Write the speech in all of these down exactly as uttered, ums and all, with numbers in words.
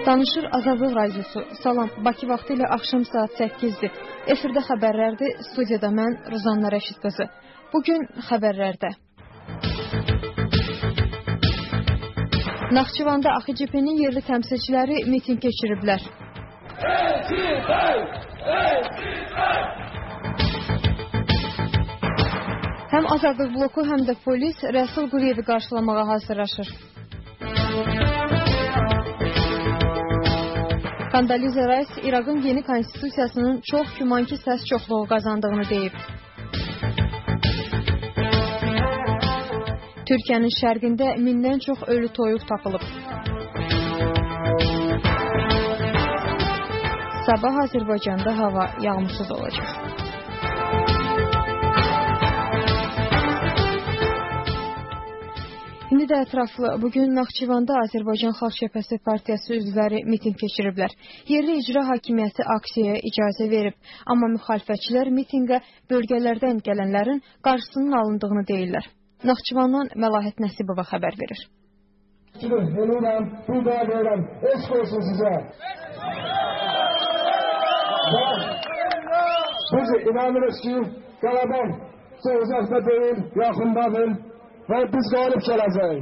Danışır Azadlıq Radiosu. Salam, Bakı vaxtı ilə axşam saat səkkizdir. Efirdə xəbərlərdir, studiyada mən Ruzanna Rəşid qızı. Bugün xəbərlərdə. Naxçıvanda A X C P-nin yerli təmsilçiləri miting keçiriblər. Həm Azadlıq bloku, həm də polis Rəsul Quliyevi qarşılamağa hazırlaşır. Kondoliza Rice İraqın yeni konstitusiyasının çox gümanki səs çoxluğu qazandığını deyib. Türkiyənin şərqində mindən çox ölü toyuq tapılıb. Sabah Azərbaycanda hava yağmursuz olacaq. İndi də ətraflı, bugün Naxçıvanda Azərbaycan Xalq Cəbhəsi Partiyası üzvləri miting keçiriblər. Yerli icra hakimiyyəti aksiyaya icazə verib, amma müxalifətçilər mitingə bölgələrdən gələnlərin qarşısının alındığını deyirlər. Naxçıvandan Məlahət Nəsibova xəbər verir. Verirəm, bir daha verirəm, eşq olsun sizə. Biz inanırız ki, qaladan uzaqda deyil, yaxındadır və biz qalib gələcəyik.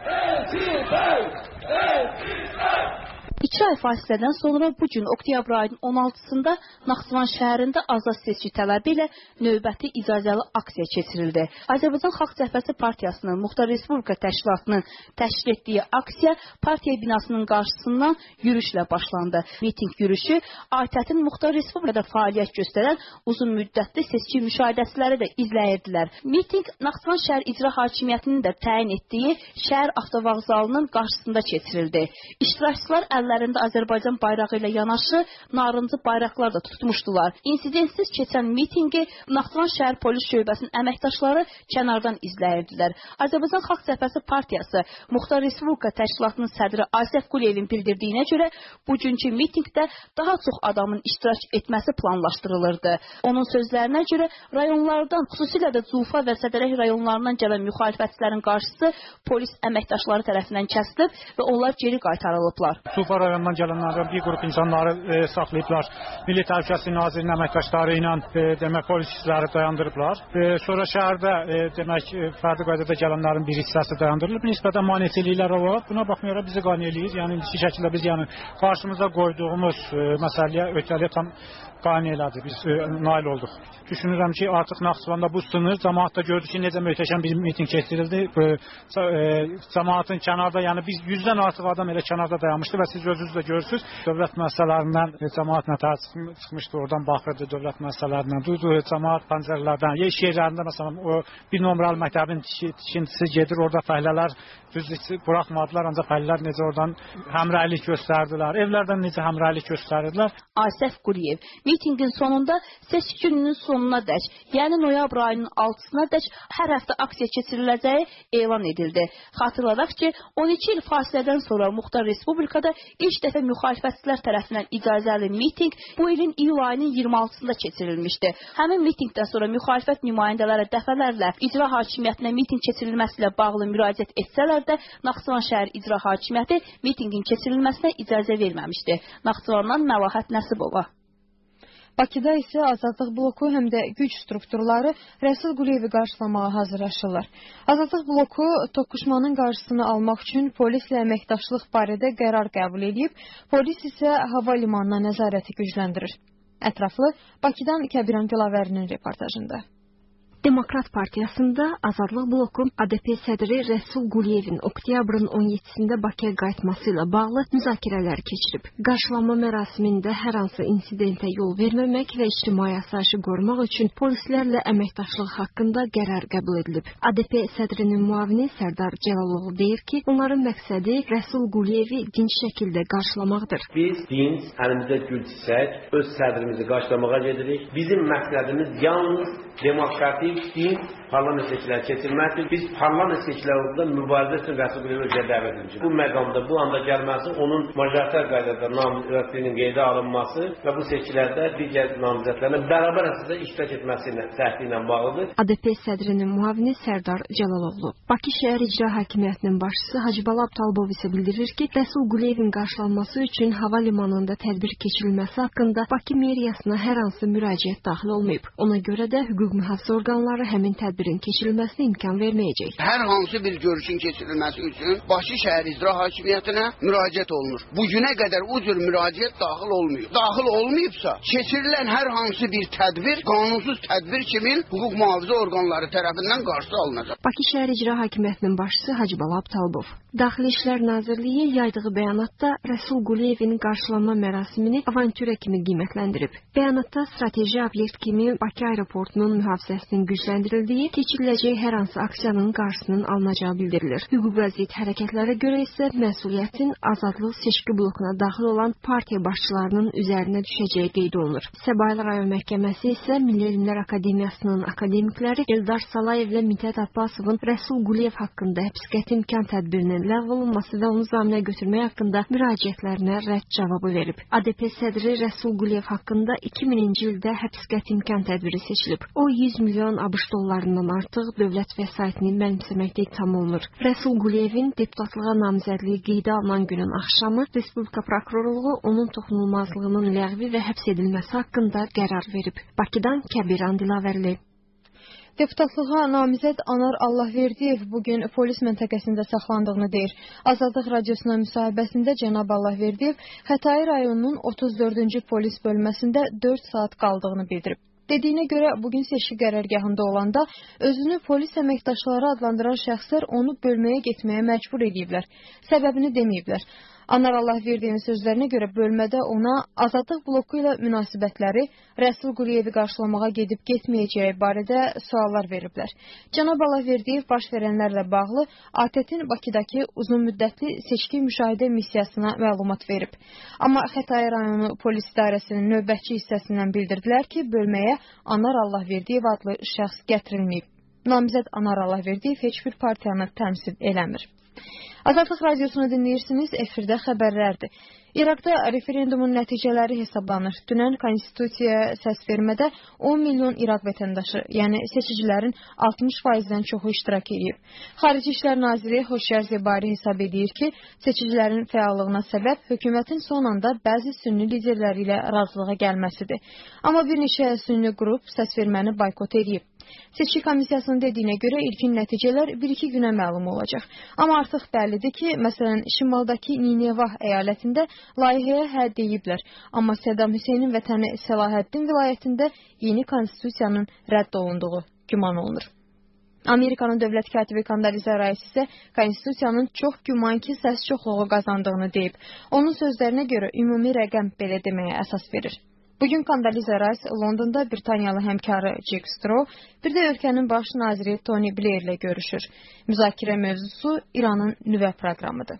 İki ay fasilədən sonra bu gün oktyabr ayının on altısında Naxçıvan şəhərində azad seçki tələbi ilə növbəti icazəli aksiya keçirildi. Azərbaycan Xalq Cəbhəsi Partiyasının Muxtar Respublika Təşkilatının təşkil etdiyi aksiya partiya binasının qarşısından yürüşlə başlandı. Miting yürüşü A T Ə T-in Muxtar Respublikada fəaliyyət göstərən uzun müddətli seçki müşahidəçiləri də izləyirdilər. Miting Naxçıvan şəhər icra hakimiyyətinin də təyin etdiyi şəhər avtovağzalının qarşısında keçirildi. İştirakçılar əllərində Azərbaycan bayrağı ilə yanaşı narıncı bayraqlar da tutmuşdular. İnsidentsiz keçən mitingi Naxçıvan şəhər polis şöbəsinin əməkdaşları kənardan izləyirdilər. Azərbaycan Xalq Cəbhəsi Partiyası Muxtar Respublika Təşkilatının sədri Asif Quliyevin bildirdiyinə görə bugünkü mitingdə daha çox adamın iştirak etməsi planlaşdırılırdı. Onun sözlərinə görə rayonlardan, xüsusilə də Cufa və Sədərək rayonlarından gələn müxalifətçilərin qarşısı polis əməkdaşları tərəfindən kəsilib və onlar geri qaytarılıblar. Cufa rayonundan gələnlərdən bir qrup insanları e, saxlayıblar. Milli Təhlükəsizlik Nazirinin əməkdaşları ilə e, demək polis işləri dayandırıblar. E, sonra şəhərdə e, demək fərdi qaydada gələnlərin bir hissəsi dayandırılıb. Nisbətən maneçiliklər var. Buna baxmayaraq bizi qane eləyir. Yəni bu şəkildə biz yəni qarşımıza qoyduğumuz e, məsələyə ötəliyə tam qane elədi. Biz e, nail olduq. Düşünürəm ki, artıq Naxçıvanda bu sınır. Cəmaat da gördü ki, necə möhtəşəm bir miting keçirildi. E, e, cəmaatın kənarda, yəni biz yüzdən artıq adam elə kənarda dayanmışdı və siz özünüz də görürsünüz. Dövlət müəssisələrindən cəmaat nətər çıxmışdı, oradan baxırdı dövlət müəssisələrindən. Duydu cəmaat pəncərələrdən, iş yerlərində məsələn o bir nömrəli məktəbin tikintisi gedir, orada fəhlələr düzdür buraxmadılar, ancaq fəhlələr necə oradan həmrəylik göstərdilər, evlərdən necə həmrəylik göstərdilər. Asif Quliyev mitingin sonunda seçki gününün sonuna dək, yəni noyabr ayının altısına dək hər həftə aksiya keçiriləcəyi elan edildi. Xatırladaq ki, on iki il fasilədən sonra Muxtar Respublikada ilk dəfə müxalifətçilər tərəfindən icazəli miting bu ilin iyul ayının iyirmi altısında keçirilmişdi. Həmin mitingdən sonra müxalifət nümayəndələri dəfələrlə icra hakimiyyətinə miting keçirilməsi ilə bağlı müraciət etsələr də Naxçıvan şəhər icra hakimiyyəti mitingin keçirilməsinə icazə verməmişdi. Naxçıvandan Məlahət Nəsibova. Bakıda isə Azadlıq bloku həm də güc strukturları Rəsul Quliyevi qarşılamağa hazırlaşırlar. Azadlıq bloku toqquşmanın qarşısını almaq üçün polislə əməkdaşlıq barədə qərar qəbul edib, polis isə hava limanına nəzarəti gücləndirir. Ətraflı Bakıdan Kəbiran Gülavərinin reportajında. Demokrat Partiyasında Azadlıq bloku A D P sədri Rəsul Quliyevin oktyabrın on yeddisində Bakıya qayıtması ilə bağlı müzakirələr keçirib. Qarşılama mərasimində hər hansı insidentə yol verməmək və ictimai asayişi qorumaq üçün polislərlə əməkdaşlıq haqqında qərar qəbul edilib. A D P sədrinin müavini Sərdar Cəlaloğlu deyir ki, onların məqsədi Rəsul Quliyevi dinç şəkildə qarşılamaqdır. Biz dinç, əlimizdə gül çiçək, öz sədrimizi qarşılamağa gedirik. Bizim məqsədimiz yalnız demokratik din parlament seçkiləri keçirməkdir. Biz parlament seçkilərində mübarizə üçün Rəsul Quliyevi özə dəvət edirik. Bu məqamda, bu anda gəlməsi, onun majoritar qaydada namizədliyinin qeydə alınması və bu seçkilərdə digər namizədlərlə bərabər əsasda iştirak etməsi səhvi ilə bağlıdır. A D P sədrinin müavini Sərdar Cəlalovlu. Bakı şəhər icra hakimiyyətinin başçısı Hacıbala Abtalbov isə bildirir ki, Rəsul Quliyevin qarşılanması üçün hava limanında tədbir keçirilməsi haqqında Bakı meriyasına hər hansı müraciət daxil olmayıb. Ona görə də hüquq mühafizə orqanları həmin tədbirin keçirilməsinə imkan verməyəcək. Hər hansı bir görüşün keçirilməsi üçün Bakı şəhər icra hakimiyyətinə müraciət olunur. Bu günə qədər o cür müraciət daxil olmuyor. Daxil olmayıbsa, keçirilən hər hansı bir tədbir qanunsuz tədbir kimi hüquq mühafizə orqanları tərəfindən qarşı alınacaq. Bakı şəhər icra hakimiyyətinin başçısı Hacıbala Abtalbov. Daxili İşlər Nazirliyi yaydığı bəyanatda Rəsul Quliyevin qarşılanma mərasimini avantyura kimi qiymətləndirib. Bəyanatda strateji obyekt kimi Bakı aeroportunun mühafizəsinin gücləndirildiyi, keçiriləcək hər hansı aksiyanın qarşısının alınacağı bildirilir. Hüquqa zidd hərəkətlərə görə isə məsuliyyətin Azadlıq seçki blokuna daxil olan partiya başçılarının üzərinə düşəcəyi qeyd olunur. Səbail rayon məhkəməsi isə Milli Elmlər Akademiyasının akademikləri Eldar Salayev və Mithat Abbasovun Rəsul Quliyev haqqında həbs qəti imkan tədbirinin ləğv olunması və onu zaminə götürmək haqqında müraciətlərinə rədd cavabı verib. A D P sədri Rəsul Quliyev haqqında iki minci ildə həbs qəti imkan tədbiri seçilib. O yüz milyon ABŞ dollarından artıq dövlət vəsaitini mənimsəməkdə ittiham olunur. Rəsul Quliyevin deputatlığa namizədliyi qeydə alınan günün axşamı Respublika prokurorluğu onun toxunulmazlığının ləğvi və həbs edilməsi haqqında qərar verib. Bakıdan Kəbiran Dilavərli. Deputatlığa namizəd Anar Allahverdiyev bugün polis məntəqəsində saxlandığını deyir. Azadlıq radiosuna müsahibəsində cənab Allahverdiyev Xətai rayonunun otuz dördüncü polis bölməsində dörd saat qaldığını bildirib. Dediyinə görə bugün seçki qərargahında olanda özünü polis əməkdaşları adlandıran şəxslər onu bölməyə getməyə məcbur ediblər. Səbəbini deməyiblər. Anar Allahverdiyevin sözlərinə görə bölmədə ona Azadlıq bloku ilə münasibətləri, Rəsul Quliyevi qarşılamağa gedib getməyəcəyi barədə suallar veriblər. Cənab Allahverdiyev baş verənlərlə bağlı A T T-in Bakıdakı uzun müddətli seçki müşahidə missiyasına məlumat verib. Amma Xətai rayonu polis idarəsinin növbətçi hissəsindən bildirdilər ki, bölməyə Anar Allahverdiyev adlı şəxs gətirilməyib. Namizəd Anar Allahverdiyev heç bir partiyanı təmsil eləmir. Azadlıq radiosunu dinləyirsiniz, efirdə xəbərlərdir. İraqda referendumun nəticələri hesablanır. Dünən konstitusiyaya səs vermədə on milyon İraq vətəndaşı, yəni seçicilərin altmış faizdən çoxu iştirak edib. Xarici İşlər Naziri Xoşyar Zebari hesab edir ki, seçicilərin fəallığına səbəb hökumətin son anda bəzi sünni liderləri ilə razılığa gəlməsidir. Amma bir neçə sünni qrup səs verməni boykot edib. Seçki komissiyasının dediyinə görə ilkin nəticələr bir-iki günə məlum olacaq. Amma artıq bəllidir ki, məsələn, şimaldakı Ninevah əyalətində layihəyə hə deyiblər. Amma Səddam Hüseynin vətəni Səlahəddin vilayətində yeni konstitusiyanın rədd olunduğu güman olunur. Amerikanın dövlət katibi Kondoliza Rice isə konstitusiyanın çox güman ki, səs çoxluğu qazandığını deyib. Onun sözlərinə görə ümumi rəqəm belə deməyə əsas verir. Bugün Kondoliza Rice Londonda Britaniyalı həmkarı Jack Straw, bir də ölkənin baş naziri Tony Blair ilə görüşür. Müzakirə mövzusu İranın nüvə proqramıdır.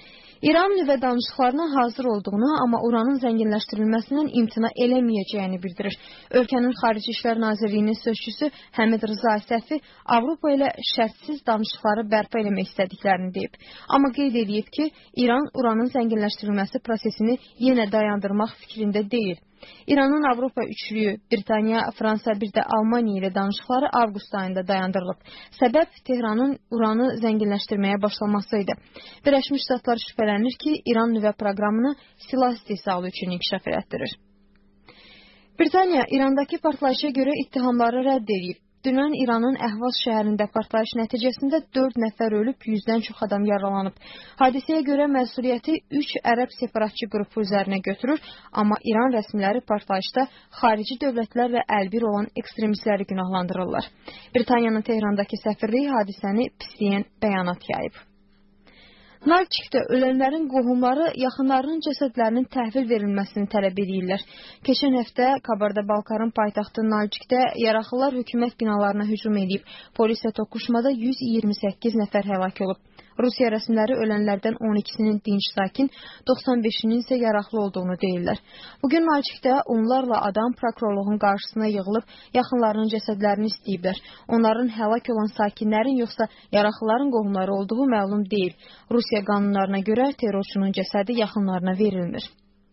İran nüvə danışıqlarına hazır olduğunu, amma uranın zənginləşdirilməsindən imtina eləməyəcəyini bildirir. Ölkənin Xarici İşlər Nazirliyinin sözçüsü Həmid Rıza Əsəfi Avropa ilə şərtsiz danışıqları bərpa eləmək istədiklərini deyib. Amma qeyd edib ki, İran uranın zənginləşdirilməsi prosesini yenə dayandırmaq fikrində deyil. İranın Avropa üçlüyü, Britaniya, Fransa, bir də Almaniya ilə danışıqları avqust ayında dayandırılıb. Səbəb Tehranın uranı zənginləşdirməyə başlaması idi. Birləşmiş Ştatlar şübhələnir ki, İran nüvə proqramını silah istehsalı üçün inkişaf elətdirir. Britaniya İrandakı partlayışa görə ittihamları rədd edib. Dünən İranın Əhvaz şəhərində partlayış nəticəsində dörd nəfər ölüb, yüzdən çox adam yaralanıb. Hadisəyə görə məsuliyyəti üç ərəb separatçı qrupu üzərinə götürür, amma İran rəsmiləri partlayışda xarici dövlətlərlə əlbir olan ekstremistləri günahlandırırlar. Britaniyanın Tehrandakı səfirliyi hadisəni pisləyən bəyanat yayıb. Nalçikdə ölənlərin qohumları yaxınlarının cəsədlərinin təhvil verilməsini tələb edirlər. Keçən həftə Kabarddə-Balkarın paytaxtı Nalçikdə yaralılar hökumət binalarına hücum edib. Polislə toqquşmada yüz iyirmi səkkiz nəfər həlak olub. Rusiya rəsmiləri ölənlərdən on ikisinin dinc sakin, doxsan beşinin isə yaraqlı olduğunu deyirlər. Bugün Nalçikdə onlarla adam prokurorluğun qarşısına yığılıb yaxınlarının cəsədlərini istəyiblər. Onların həlak olan sakinlərin yoxsa yaraqlıların qohumları olduğu məlum deyil. Rusiya qanunlarına görə terrorçunun cəsədi yaxınlarına verilmir.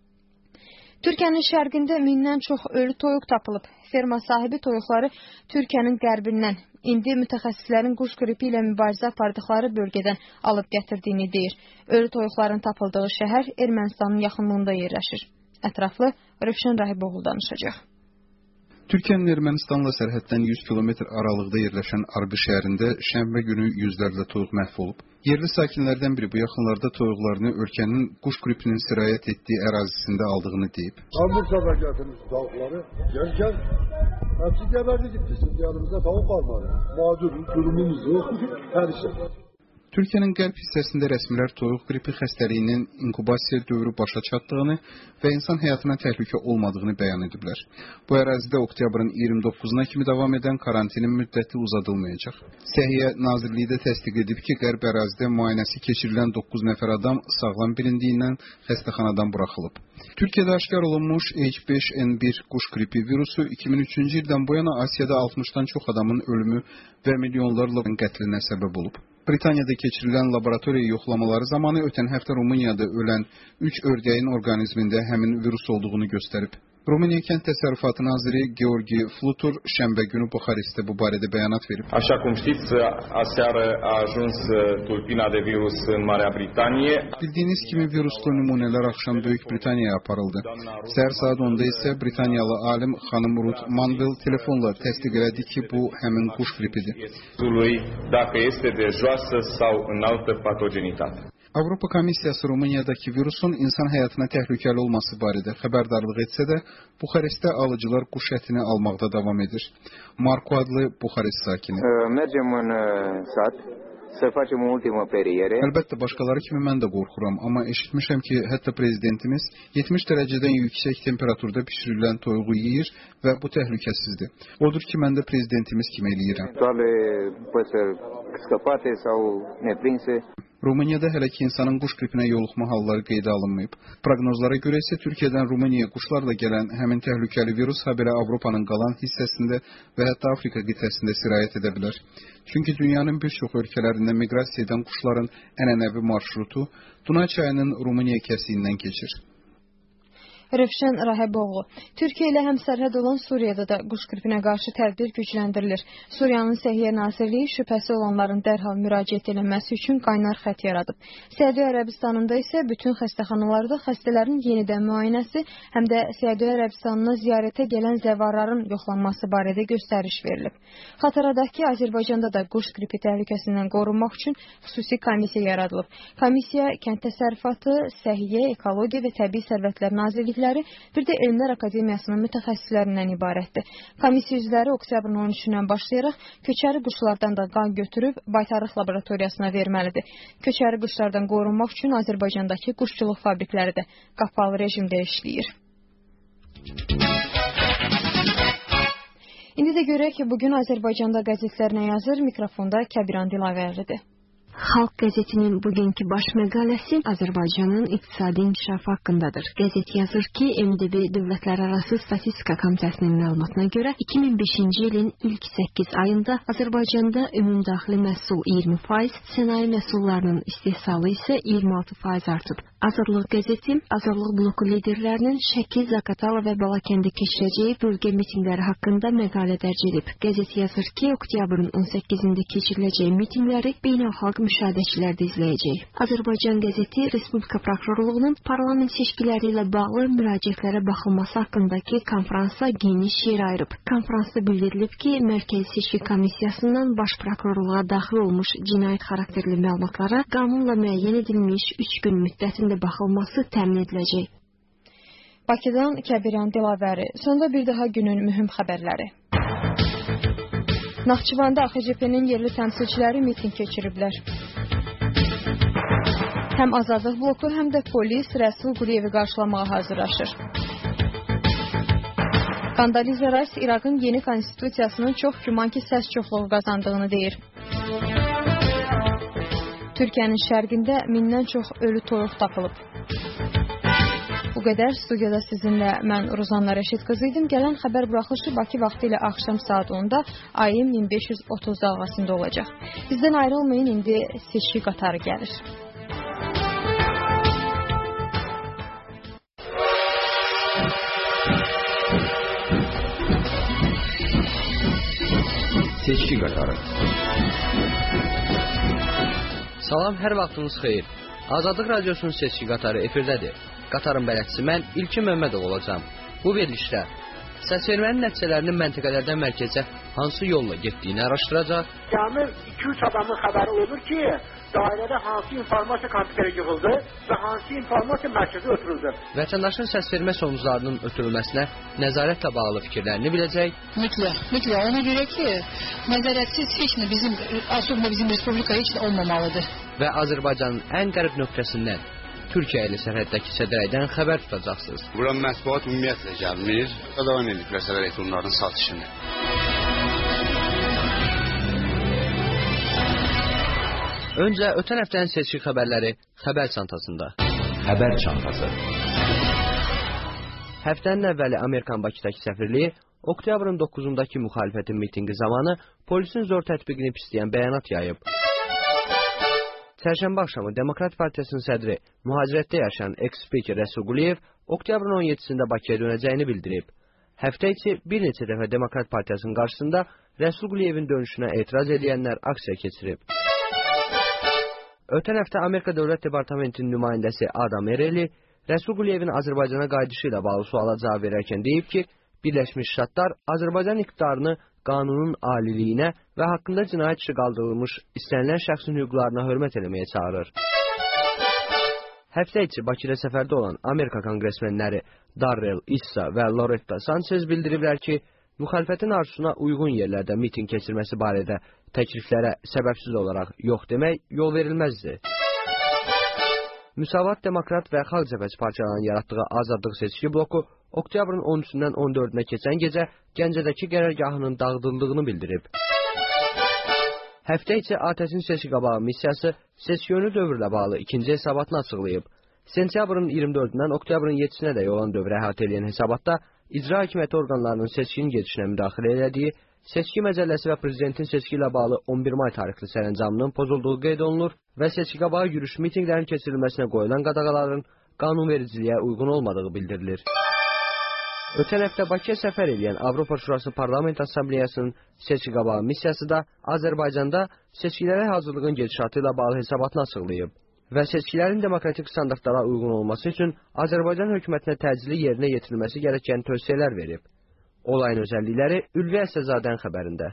Türkiyənin şərqində mindən çox ölü toyuq tapılıb. Ferma sahibi toyuqları Türkiyənin qərbindən, indi mütəxəssislərin quş qripi ilə mübarizə apardıqları bölgədən alıb gətirdiyini deyir. Ölü toyuqların tapıldığı şəhər Ermənistanın yaxınlığında yerləşir. Ətraflı Rövşən Rahiboğlu danışacaq. Türkiyənin Ermənistanla sərhəddən yüz kilometr aralıqda yerləşən Arbi şəhərində şənbə günü yüzlərlə toyuq məhv olub. Yerli sakinlərdən biri bu yaxınlarda toyuqlarını ölkənin quş qripinin sirayət etdiyi ərazisində aldığını deyib. Ambursada gətirmiş tavukları. Gəlkən hepsi geberdi gitti. Şimdi yanımızda tavuk kalmadı. Mağdur durumumuz yok. Her şey. Türkiyənin qərb hissəsində rəsmilər toyuq qripi xəstəliyinin inkubasiya dövrü başa çatdığını və insan həyatına təhlükə olmadığını bəyan ediblər. Bu ərazidə oktyabrın iyirmi doqquzuna kimi davam edən karantinin müddəti uzadılmayacaq. Səhiyyə Nazirliyi də təsdiq edib ki, qərb ərazidə müayinəsi keçirilən doqquz nəfər adam sağlam bilindiyindən xəstəxanadan buraxılıb. Türkiyədə aşkar olunmuş H beş N bir quş qripi virusu iki min üçüncü ildən bu yana Asiyada altmışdan çox adamın ölümü və milyonlarla qətlinə səbəb olub. Britaniyada keçirilən laboratoriya yoxlamaları zamanı ötən həftə Rumuniyada ölən üç ördəyin orqanizmində həmin virus olduğunu göstərib. Rumıniya Kənd Təsərrüfatı naziri Georgi Flutur şənbə günü Buxarestdə bu barədə bəyanat verib. Așa cum știți, aseară a ajuns tulpina de virus în Marea Britanie. Bildiyiniz kimi viruslu nümunələr axşam Böyük Britaniyaya aparıldı. Səhər saat onda isə Britaniyalı alim xanım Ruth Manville telefonla təsdiq elədi ki, bu həmin quş qripidir. Dacă este de joasă sau înaltă patogenitate. Avropa Komissiyası Rumuniyadakı virusun insan həyatına təhlükəli olması barədə xəbərdarlıq etsə də, Buxarestdə alıcılar quş ətini almaqda davam edir. Marco adlı Buxarest sakini. Mergem în sat să facem o ultimă periere. Əlbəttə başqaları kimi mən də qorxuram, amma eşitmişəm ki, hətta prezidentimiz yetmiş dərəcədən yüksək temperaturda bişirilən toyuğu yeyir və bu təhlükəsizdir. Odur ki, mən də prezidentimiz kimi eləyirəm. Toale păsări scăpate sau neprinse. Rumuniyada hələ ki insanın quş qripinə yoluxma halları qeydə alınmayıb. Proqnozlara görə isə Türkiyədən Rumuniyaya quşlarla gələn həmin təhlükəli virus habelə Avropanın qalan hissəsində və hətta Afrika qitəsində sirayət edə bilər. Çünki dünyanın bir çox ölkələrində miqrasiya edən quşların ənənəvi marşrutu Dunay çayının Rumuniya kəsiyindən keçir. Rövşən Rahiboğlu. Türkiyə ilə həmsərhəd olan Suriyada da quş qripinə qarşı tədbir gücləndirilir. Suriyanın Səhiyyə Nazirliyi şübhəsi olanların dərhal müraciət edilməsi üçün qaynar xətt yaradıb. Səudiyyə Ərəbistanında isə bütün xəstəxanalarda xəstələrin yenidən müayinəsi, həm də Səudiyyə Ərəbistanına ziyarətə gələn zəvarların yoxlanması barədə göstəriş verilib. Xatırladaq ki, Azərbaycanda da quş qripi təhlükəsindən qorunmaq üçün xüsusi komissiya yaradılıb. Komissiya Kənd Təsərrüfatı, Səhiyyə, Ekologiya və Təbii Sərvətlər Nazirliyi bir də Elmlər Akademiyasının mütəxəssislərindən ibarətdir. Komissiya üzvləri oktyabrın on üçündən başlayaraq köçəri quşlardan da qan götürüb baytarlıq laboratoriyasına verməlidir. Köçəri quşlardan qorunmaq üçün Azərbaycandakı quşçuluq fabrikləri də qapalı rejimdə işləyir. İndi də görək ki, bugün Azərbaycanda qəzetlər nə yazır? Mikrofonda Kəbiran Dilavərlidir. Xalq qəzetinin bugünkü baş məqaləsi Azərbaycanın iqtisadi inkişafı haqqındadır. Qəzet yazır ki, M D B Dövlətlərarası Statistika Komitəsinin məlumatına görə iki min beşinci ilin ilk səkkiz ayında Azərbaycanda ümumdaxili məhsul iyirmi faiz, sənaye məhsullarının istehsalı isə iyirmi altı faiz artıb. Azadlıq qəzeti Azadlıq bloku liderlərinin Şəki, Zaqatala və Balakəndə keçirəcəyi bölgə mitinqləri haqqında məqalə dərc edib. Qəzet yazır ki, oktyabrın on səkkizində keçiriləcək mitinqləri beynəlxalq müşahidəçilər də izləyəcək. Azərbaycan qəzeti Respublika Prokurorluğunun parlament seçkiləri ilə bağlı müraciətlərə baxılması haqqındakı konfransa geniş yer ayırıb. Konfransda bildirilib ki, Mərkəzi Seçki Komissiyasından Baş Prokurorluğa daxil olmuş cinayət xarakterli məlumatlara qanunla müəyyən edilmiş üç gün müddətində baxılması təmin ediləcək. Bakıdan Kəbiran Dilaværi. Sonda bir daha günün mühüm xəbərləri. Naxçıvanda A X C P-nin yerli təmsilçiləri miting keçiriblər. Həm Azadlıq bloku, həm də polis Rəsul Quliyevi qarşılamağa hazırlaşır. Kandaliza Rice İraqın yeni konstitusiyasının çox güman ki səs çoxluğu qazandığını deyir. Türkiyənin şərqində mindən çox ölü toyuq tapılıb. Bu qədər. Studiyada sizinlə mən Ruzanna Rəşid qızı idim. Gələn xəbər buraxılışı Bakı vaxtı ilə axşam saat onda A M min beş yüz otuz dalğasında olacaq. Bizdən ayrılmayın, indi seçki qatarı gəlir. Seçki qatarı. Salam, hər vaxtınız xeyir. Azadlıq Radiosunun seçki qatarı efirdədir. Qatarın bələdçisi mən İlkin Məmmədov olacağam. Bu verilişdə səsvermənin nəticələrinin məntəqələrdən mərkəzə hansı yolla getdiyini araşdıracaq. Cəmi iki üç adamın xəbəri olur ki, dairədə hansı informasiya kompüterə yığıldı və hansı informasiya mərkəzə ötürüldü. Vətəndaşın səsvermə sonuçlarının ötürülməsinə nəzarətlə bağlı fikirlərini biləcək. Mütləq, mütləq. Ona görə ki, nəzarətsiz heç nə bizim, aslında bizim respublika heç nə olmamalıdır. Və Azərbaycanın ən qərib nöqtəsindən Türkiyə ilə sərhəddəki sədrəydən xəbər tutacaqsınız. Bura mətbuat ümumiyyətlə gəlmir. Davam edik vəsələr etunların satışını. Öncə ötən həftənin seçki xəbərləri xəbər çantasında. Xəbər çantası. Həftənin əvvəli Amerikan Bakıdakı səfirliyi oktyabrın doqquzundakı müxalifətin mitinqi zamanı polisin zor tətbiqini pisləyən bəyanat yayıb. Çərşənbə axşamı Demokrat Partiyasının sədri, mühacirətdə yaşayan eks-spiker Rəsul Quliyev oktyabrın on yeddisində Bakıya dönəcəyini bildirib. Həftə içi bir neçə dəfə Demokrat Partiyasının qarşısında Rəsul Quliyevin dönüşünə etiraz edənlər aksiya keçirib. Ötən həftə Amerika Dövlət Departamentinin nümayəndəsi Adam Ereli Rəsul Quliyevin Azərbaycana qayıdışı ilə bağlı suala cavab verərkən deyib ki, Birləşmiş Ştatlar Azərbaycan iqtidarını qanunun aliliyinə və haqqında cinayət işi qaldırılmış istənilən şəxsin hüquqlarına hörmət eləməyə çağırır. Həftə içi Bakıda səfərdə olan Amerika konqresmenləri Darrell Issa və Loretta Sanchez bildiriblər ki, müxalifətin arzusuna uyğun yerlərdə miting keçirməsi barədə təkliflərə səbəbsiz olaraq yox demək yol verilməzdir. Müsavat Demokrat və Xalq Cəbhəsi partiyalarının yaratdığı Azadlıq seçki bloku oktyabrın on üçündən on dördünə keçən gecə Gəncədəki qərargahının dağıdıldığını bildirib. Həftə içi A T S-in seçki qabağı missiyası seçki-yönlü dövrlə bağlı ikinci hesabatını açıqlayıb. Sentyabrın iyirmi dördündən oktyabrın yeddisinə dək olan dövrə əhatə edən hesabatda icra hakimiyyəti orqanlarının seçkinin gedişinə müdaxilə elədiyi, seçki məcəlləsi və prezidentin seçki ilə bağlı on bir may tarixli sərəncamının pozulduğu qeyd olunur və seçki qabağı yürüyüş mitinglərin keçirilməsinə qoyulan qadağaların qanunvericiliyə uyğun olmadığı bildirilir. Ötən həftə Bakıya səfər edən Avropa Şurası Parlament Assambleyasının seçki qabağı missiyası da Azərbaycanda seçkilərə hazırlığın gedişatı ilə bağlı hesabatını açıqlayıb və seçkilərin demokratik standartlara uyğun olması üçün Azərbaycan hökumətinə təcili yerinə yetirilməsi gərəkən tövsiyələr verib. Olayın özəllikləri Ülvi Əsəzadənin xəbərində.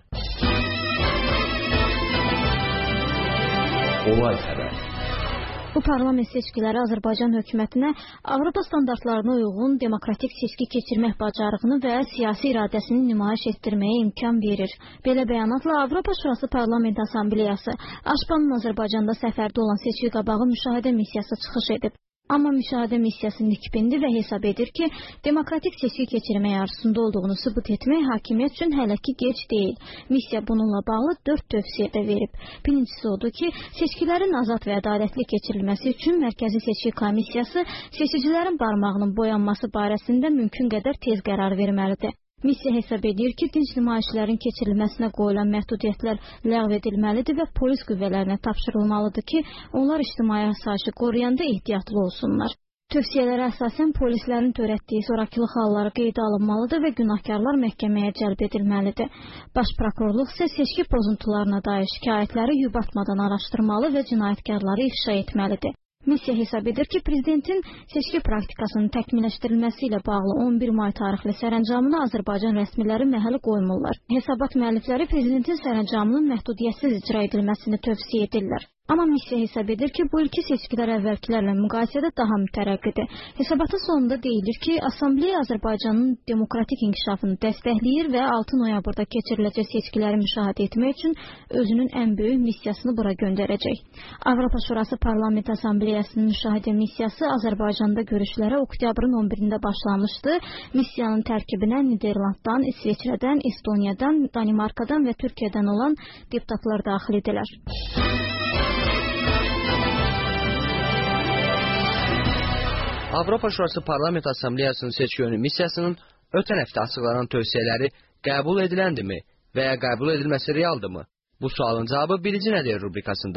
Olay xəbər. Bu parlament seçkiləri Azərbaycan hökumətinə Avropa standartlarına uyğun demokratik seçki keçirmək bacarığını və siyasi iradəsini nümayiş etdirməyə imkan verir. Belə bəyanatla Avropa Şurası Parlament Assambleyası Aşpanın Azərbaycanda səfərdə olan seçki qabağı müşahidə missiyası çıxış edib. Amma müşahidə missiyası nikbindi və hesab edir ki, demokratik seçki keçirməyə arzusunda olduğunu sübut etmək hakimiyyət üçün hələ ki gec deyil. Missiya bununla bağlı dörd tövsiyə də verib. Birincisi odur ki, seçkilərin azad və ədalətli keçirilməsi üçün Mərkəzi Seçki Komissiyası seçicilərin barmağının boyanması barəsində mümkün qədər tez qərar verməlidir. Missiya hesab edir ki, dinc nümayişlərin keçirilməsinə qoyulan məhdudiyyətlər ləğv edilməlidir və polis qüvvələrinə tapşırılmalıdır ki, onlar ictimai asayişi qoruyanda ehtiyatlı olsunlar. Tövsiyələrə əsasən polislərin törətdiyi zorakılıq halları qeydə alınmalıdır və günahkarlar məhkəməyə cəlb edilməlidir. Baş prokurorluq isə seçki pozuntularına dair şikayətləri yubatmadan araşdırmalı və cinayətkarları ifşa etməlidir. Missiya hesab edir ki, prezidentin seçki praktikasının təkmilləşdirilməsi ilə bağlı on bir may tarixli sərəncamını Azərbaycan rəsmiləri məhəl qoymurlar. Hesabat müəllifləri prezidentin sərəncamının məhdudiyyətsiz icra edilməsini tövsiyə edirlər. Amma missiya hesab edir ki, bu ilki seçkilər əvvəlkilərlə müqayisədə daha mütərəqqidir. Hesabatın sonunda deyilir ki, Assambleya Azərbaycanın demokratik inkişafını dəstəkləyir və altı noyabrda keçiriləcək seçkiləri müşahidə etmək üçün özünün ən böyük missiyasını bura göndərəcək. Avropa Şurası Parlament Assambleyasının müşahidə missiyası Azərbaycanda görüşlərə oktyabrın on birində başlamışdı. Missiyanın tərkibinə Niderlanddan, İsveçrədən, Estoniyadan, Danimarkadan və Türkiyədən olan deputatlar daxil edilər. Avropa Şurası Parlament Assambleyasının seçki missiyasının ötən həftə açıqlanan tövsiyələri qəbul ediləndirmi və ya qəbul edilməsi realdırmı? Bu sualın cavabı Bilici Nədir rubrikasında.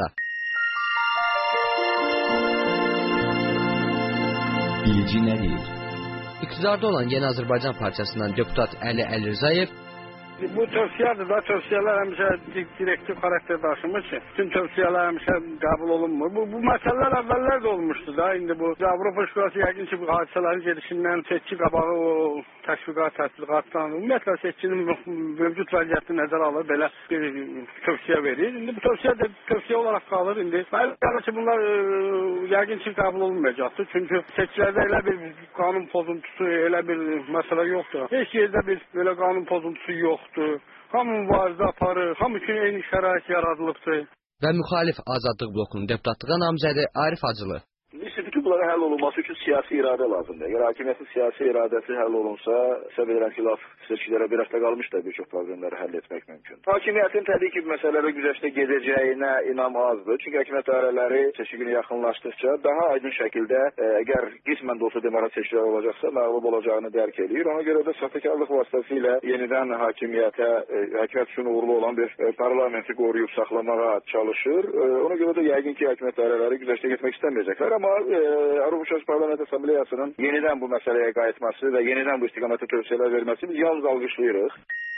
Bilici Nədir? İqtidarda olan Yeni Azərbaycan Partiyasından deputat Əli Əlirzayev bu tövsiyedir da tövsiyeler həmişə direktiv karakter daşımır ki, bütün tövsiyeler həmişə qəbul olunmur. Bu, bu meseleler evveller de olmuştu da. İndi bu Avropa Şurası yəqin ki, bu hadisələrin gedişindən seçki qabağı o təşviqat, təsdiqatdan, ümumiyyətlə seçkinin mövcud vəziyyətini nəzərə alır, belə bir tövsiyə verir. İndi bu tövsiyə də tövsiyə olaraq qalır indi. Mənim ki, bunlar e, yəqin ki, qəbul olunmayacaqdır. Çünki seçkilərdə elə bir qanun pozuntusu, elə bir məsələ yoxdur. Heç yerdə bir belə qanun pozuntusu yoxdur. Hamı mübarizə aparır, hamı üçün eyni şərait yaradılıbdır. Və müxalif Azadlıq blokunun deputatlığa namizədi Arif Hacılı. Bütün bunların həll olunması üçün siyasi iradə lazımdır. Əgər hakimiyyətin siyasi iradəsi həll olunsa, səbəb edirəm ki, laf seçkilərə bir həftə qalmış da bir çox problemləri həll etmək mümkün. Hakimiyyətin təbii ki, bu məsələlərə güzəştə gedəcəyinə inam azdır. Çünki hakimiyyət dairələri seçki günü yaxınlaşdıqca daha aydın şəkildə ə, əgər qismən də olsa demokrat seçkilər olacaqsa, məğlub olacağını dərk edir. Ona görə də saxtakarlıq vasitəsilə yenidən hakimiyyətə, ə, hakimiyyət üçün uğurlu olan bir ə, parlamenti qoruyub saxlamağa çalışır. Ə, ona görə də yəqin ki, hakimiyyət dairələri güzəştə getmək istəməyəcəklər. Amma Avropa Şurası Parlament Assambleyasının yenidən bu məsələyə qayıtması və yenidən bu istiqamətə tövsiyələr verməsi biz yalnız alqışlayırıq.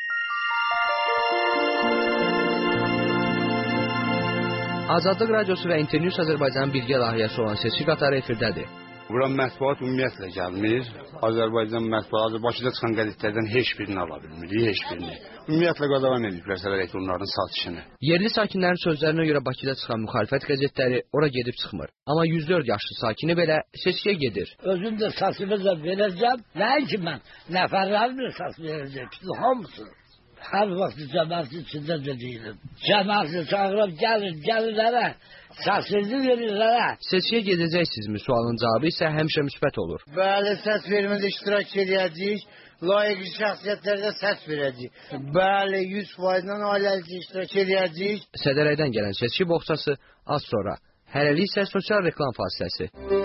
Azadlıq Radiosu və İnternews Azərbaycanın birgə layihəsi olan seçki qatarı efirdədir. Bura mətbuat ümumiyyətlə gəlmir. Azərbaycan mətbuatı Bakıda çıxan qəzetlərdən heç birini ala bilmirik, heç birini. Ümumiyyətlə qadağan ediblər səfər elektronlarının satışını. Yerli sakinlərin sözlərinə görə Bakıda çıxan müxalifət qəzetləri ora gedib çıxmır. Amma yüz dörd yaşlı sakini belə seçkiyə gedir. Özüm də səsimi də verəcəm. Nəinki mən, nəfərlərin də səs verəcək. Hamısı. Hər vaxt cəmaat içində də deyiləm. Cəmaatı çağırıb gəlin, gəlinlərə, səsini verirlərə. Seçkiyə gedəcəksizmi sualın cavabı isə həmişə müsbət olur. Bəli, səs vermədə iştirak edəcəyik. Layiqli şəxsiyyətlərdə səs verəcəyik. Bəli, yüz faizdən ailəlikdə iştirak edəcəyik. Sədərəkdən gələn seçki boxçası az sonra. Hələlik isə sosial reklam fasiləsi.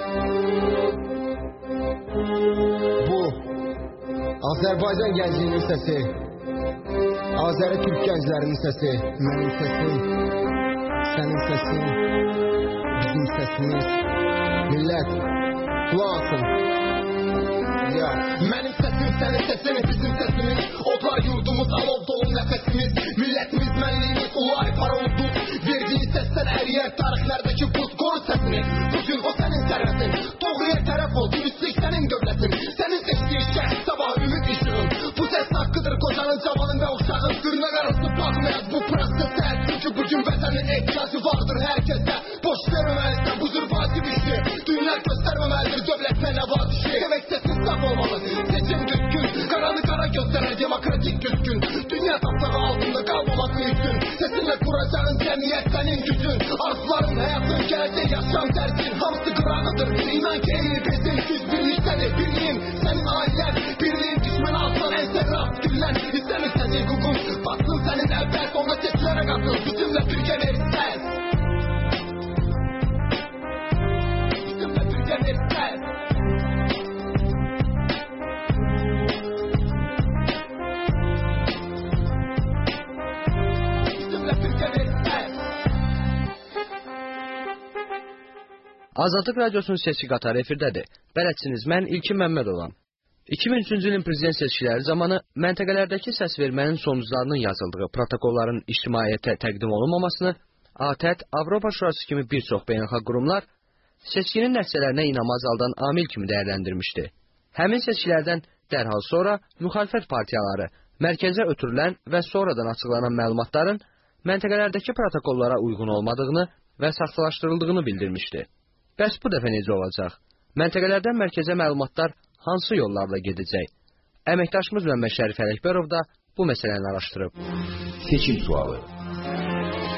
Bu, Azərbaycan gəncliyinin səsi. Azəri Türk gənclərinin səsi. Mənim səsim, sənin səsin, bizim səsimiz. Millət, qulaq asın. Ya. Mənim səsim, sənin səsin, bizim səsimiz. Otlar yurdumuz, alov dolu nəfəsimiz. Millətimiz, mənliyimiz, ular para oldu. Verdiğin səslər əriyər tarixlərdəki buz qoru səsini. Bugün o sənin sərvətin. Doğruya tərəf ol, dürüstlük sənin dövlətin. Sənin seçdiğin şəhər sabah ümid işığın. Bu səs haqqıdır qocanın, cavanın və uşağın. Sürünə qarası baxmayaz bu prasda səhət. Çünki bugün vətənin ehtiyacı vardır hər kəsə. Boş verməməlisən, bu zür vacib işi. Dünya göstərməməlidir dövlətlə nə vazişi. Demək səsin saf olmalı, seçim düzgün. Qaranı qara göstərən demokratik düzgün. Dünya tapdağı altında qalmamaq mümkün. Səsinlə quracağın cəmiyyət sənin gücün. Arzuların, həyatın, gələcək, yaşam dərsin. Hamısı qırağıdır, inan ki eyni bizim güc birlikdədir. Birliyin, sənin ailən, birliyin düşmən altdan ensər rast güllən. İstəmir sənin hukukun, batsın sənin əvvəl, sonra seçilərə qatıl. Bizimlə birgə verirsən. Bizimlə birgə verirsən. Azadlıq Radiosunun seçki qatarı efirdədir. Bələdçiniz mən İlkin Məmmədovam. iki min üçüncü ilin prezident seçkiləri zamanı məntəqələrdəki səs vermənin sonuclarının yazıldığı protokolların ictimaiyyətə təqdim olunmamasını A T Ə T, Avropa Şurası kimi bir çox beynəlxalq qurumlar seçkinin nəticələrinə inamı azaldan amil kimi dəyərləndirmişdi. Həmin seçkilərdən dərhal sonra müxalifət partiyaları mərkəzə ötürülən və sonradan açıqlanan məlumatların məntəqələrdəki protokollara uyğun olmadığını və saxtalaşdırıldığını bildirmişdi. Bəs bu dəfə necə olacaq? Məntəqələrdən mərkəzə məlumatlar hansı yollarla gedəcək? Əməkdaşımız Məmməd Şərif Ələkbərov da bu məsələni araşdırıb. Seçim sualı.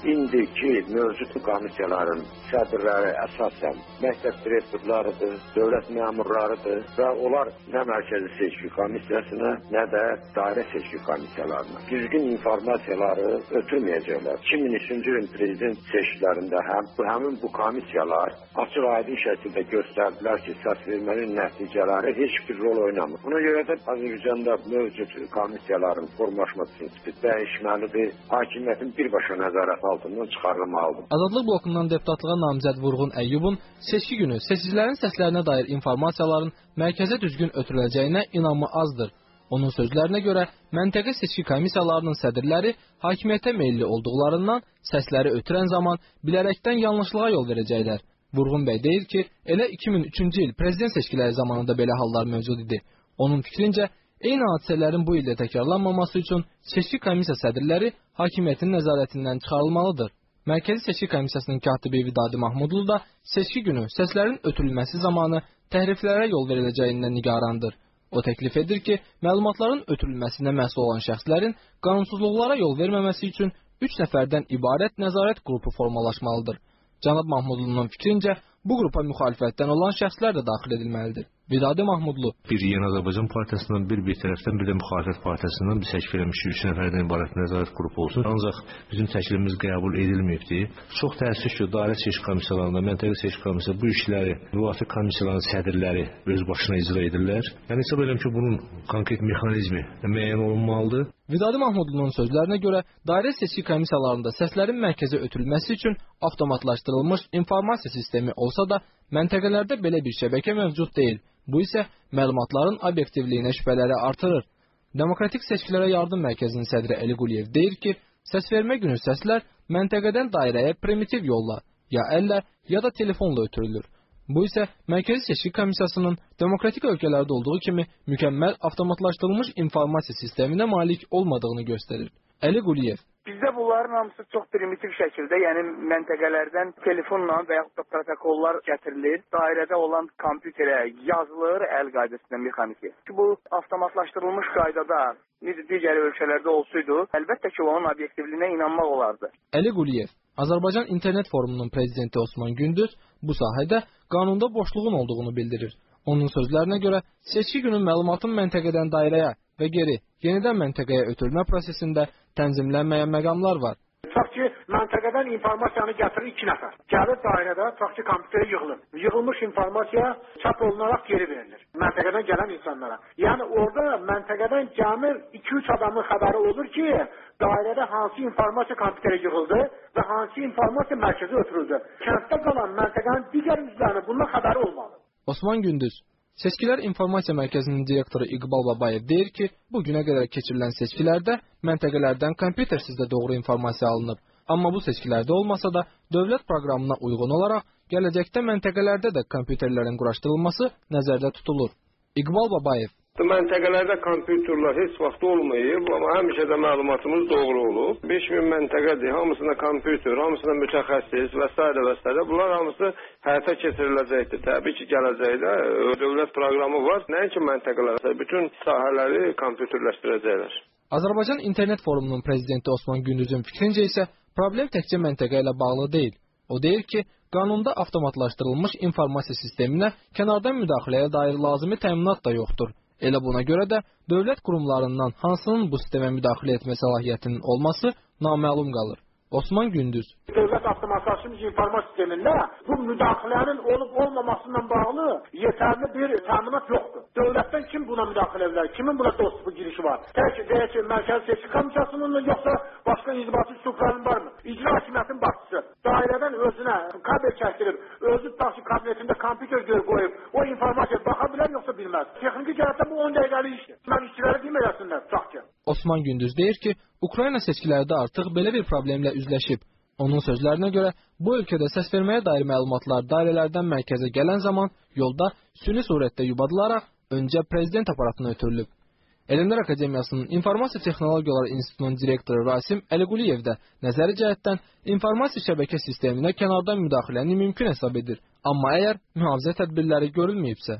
indiki mövcud komissiyaların sədrləri əsasən məktəb direktorlarıdır, dövlət məmurlarıdır və onlar nə mərkəzi seçki komissiyasına, nə də dairə seçki komissiyalarına düzgün informasiyaları ötürməyəcəklər. iki min üçüncü ilin prezident seçkilərində həm bu həmin bu komissiyalar açıq aydın şəkildə göstərdilər ki, səs vermənin nəticələri heç bir rol oynamır. Buna görə də Azərbaycanda mövcud komissiyaların formalaşma prinsipi dəyişməlidir. Hakimiyyətin birbaşa nəzarət altından çıxarılmalıdır. Azadlıq blokundan deputatlığa namizəd Vurğun Əyyubun seçki günü seçicilərin səslərinə dair informasiyaların mərkəzə düzgün ötürüləcəyinə inanmı azdır. Onun sözlərinə görə məntəqə seçki komissiyalarının sədrləri hakimiyyətə meyilli olduqlarından səsləri ötürən zaman bilərəkdən yanlışlığa yol verəcəklər. Vurğun bəy deyir ki, elə iki min üçüncü il prezident seçkiləri zamanında belə hallar mövcud idi. Onun fikrincə, eyni hadisələrin bu ildə təkrarlanmaması üçün seçki komissiya sədrləri hakimiyyətin nəzarətindən çıxarılmalıdır. Mərkəzi Seçki Komissiyasının katibi Vidadi Mahmudlu da seçki günü səslərin ötürülməsi zamanı təhriflərə yol veriləcəyindən nigarandır. O təklif edir ki, məlumatların ötürülməsinə məsul olan şəxslərin qanunsuzluqlara yol verməməsi üçün üç nəfərdən ibarət nəzarət qrupu formalaşmalıdır. Cənab Mahmudlunun fikrincə, bu qrupa müxalifətdən olan şəxslər də daxil edilməlidir. Vidadi Mahmudlu. Bir Yeni Azərbaycan Partiyasından, bir bir tərəfdən, bir də müxalifət partiyasından bir seçki verilmiş üç nəfərdən ibarət nəzarət qrupu olsun. Ancaq bizim təklifimiz qəbul edilməyibdir. Çox təəssüf ki, dairə seçki komissiyalarında, məntəqə seçki komissiyası bu işləri müvafiq komissiyaların sədrləri öz başına icra edirlər. Yəni hesab edirəm ki, bunun konkret mexanizmi müəyyən olunmalıdır. Vidadi Mahmudlunun sözlərinə görə dairə seçki komissiyalarında səslərin mərkəzə ötürülməsi üçün avtomatlaşdırılmış informasiya sistemi olsa da, məntəqələrdə belə bir şəbəkə mövcud deyil. Bu isə məlumatların obyektivliyinə şübhələri artırır. Demokratik Seçkilərə Yardım Mərkəzinin sədri Əli Quliyev deyir ki, səsvermə günü səslər məntəqədən dairəyə primitiv yolla, ya əllə, ya da telefonla ötürülür. Bu isə Mərkəzi Seçki Komissiyasının demokratik ölkələrdə olduğu kimi mükəmməl avtomatlaşdırılmış informasiya sisteminə malik olmadığını göstərir. Əli Quliyev. Bizdə bunların hamısı çox primitiv şəkildə, yəni məntəqələrdən telefonla və yaxud da protokollar gətirilir, dairədə olan kompüterə yazılır əl qaydasında mexaniki. Bu avtomatlaşdırılmış qaydada necə digər ölkələrdə olsaydı, əlbəttə ki, onun obyektivliyinə inanmaq olardı. Əli Quliyev, Azərbaycan İnternet Forumunun prezidenti Osman Gündüz bu sahədə qanunda boşluğun olduğunu bildirir. Onun sözlərinə görə seçki günü məlumatın məntəqədən dairəyə və geri yenidən məntəqəyə ötürülmə prosesində tənzimlənməyən məqamlar var. Tutaq ki, məntəqədən informasiyanı gətirir iki nəfər. Gəlir dairədə, tutaq ki, kompüterə yığılır. Yığılmış informasiya çap olunaraq geri verilir məntəqədən gələn insanlara. Yəni orada məntəqədən cəmi iki üç adamın xəbəri olur ki, dairədə hansı informasiya kompüterə yığıldı və hansı informasiya mərkəzə ötürüldü. Kənddə qalan məntəqənin digər üzvlərinin bundan xəbəri olmalı. Osman Gündüz. Seçkilər İnformasiya Mərkəzinin direktoru İqbal Babayev deyir ki, bu günə qədər keçirilən seçkilərdə məntəqələrdən kompütersiz də doğru informasiya alınıb. Amma bu seçkilərdə olmasa da dövlət proqramına uyğun olaraq gələcəkdə məntəqələrdə də kompüterlərin quraşdırılması nəzərdə tutulur. İqbal Babayev. Məntəqələrdə kompüterlər heç vaxt olmayıb, amma həmişə də məlumatımız doğru olub. beş min məntəqədir, hamısında kompüter, hamısında mütəxəssis və s. və s. Bunlar hamısı həyata keçiriləcəkdir. Təbii ki, gələcəkdə dövlət proqramı var. Nəinki məntəqələr, bütün sahələri kompüterləşdirəcəklər. Azərbaycan İnternet Forumunun prezidenti Osman Gündüzün fikrincə isə problem təkcə məntəqə ilə bağlı deyil. O deyir ki, qanunda avtomatlaşdırılmış informasiya sisteminə kənardan müdaxiləyə dair lazımi təminat da yoxdur. Elə buna görə də dövlət qurumlarından hansının bu sistemə müdaxilə etmə səlahiyyətinin olması naməlum qalır. Osman Gündüz. Dövlət avtomatlaşdırılmış informasiya sistemində bu müdaxilənin olub-olmamasıyla bağlı yetərli bir təminat yoxdur. Dövlətdən kim buna müdaxilə edər? Kimin buna dostu girişi var? Tək deyək ki, Mərkəzi Seçki Komissiyasının mı, yoxsa başqa inzibati strukturların var mı? İcra hakimiyyətinin başçısı dairədən özünə kabel çəkdirib, özü taşı kabinetində kompüter qoyub, o informasiya baxa bilər, yoxsa bilməz. Texniki cəhətdə bu on dəqiqəlik işdir. Mən işçilərə deməyəsinlər, tutaq ki. Osman Gündüz deyir ki, Ukrayna seçkilərdə artıq belə bir problemlə üzləşib. Onun sözlərinə görə bu ölkədə səsverməyə dair məlumatlar dairələrdən mərkəzə gələn zaman yolda süni surətdə yubadılaraq öncə prezident aparatına ötürülüb. Elmlər Akademiyasının İnformasiya Texnologiyaları İnstitutunun direktoru Rasim Əliquliyev də nəzəri cəhətdən informasiya şəbəkə sisteminə kənardan müdaxiləni mümkün hesab edir. Amma əgər mühafizə tədbirləri görülməyibsə,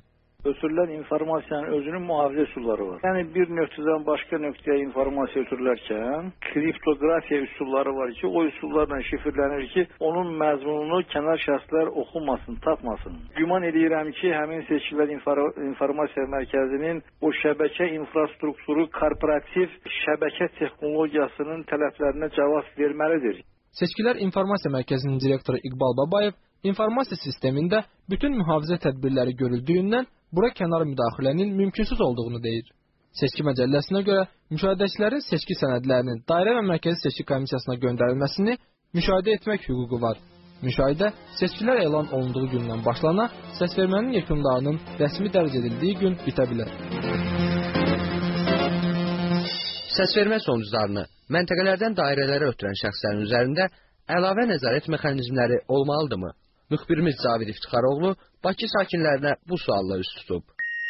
Ötürülən informasiyanın özünün mühafizə üsulları var. Yəni bir nöqtədən başqa nöqtəyə informasiya ötürülərkən kriptografiya üsulları var ki, o üsullarla şifrlənir ki, onun məzmununu kənar şəxslər oxumasın, tapmasın. Güman edirəm ki, həmin seçkilər informasiya mərkəzinin o şəbəkə infrastrukturu korporativ şəbəkə texnologiyasının tələblərinə cavab verməlidir. Seçkilər İnformasiya Mərkəzinin direktoru İqbal Babayev informasiya sistemində bütün mühafizə tədbirləri görüldüyündən bura kənar müdaxilənin mümkünsüz olduğunu deyir. Seçki məcəlləsinə görə müşahidəçilərin seçki sənədlərinin dairə və mərkəzi seçki komissiyasına göndərilməsini müşahidə etmək hüququ var. Müşahidə seçkilər elan olunduğu gündən başlana, səsvermənin yekunlarının rəsmi dərc edildiyi gün bitə bilər. Səsvermə sonuçlarını məntəqələrdən dairələrə ötürən şəxslərin üzərində əlavə nəzarət mexanizmləri olmalıdırmı? Müxbirimiz Cavid İftixaroğlu Bakı sakinlərinə bu sualla üst tutub.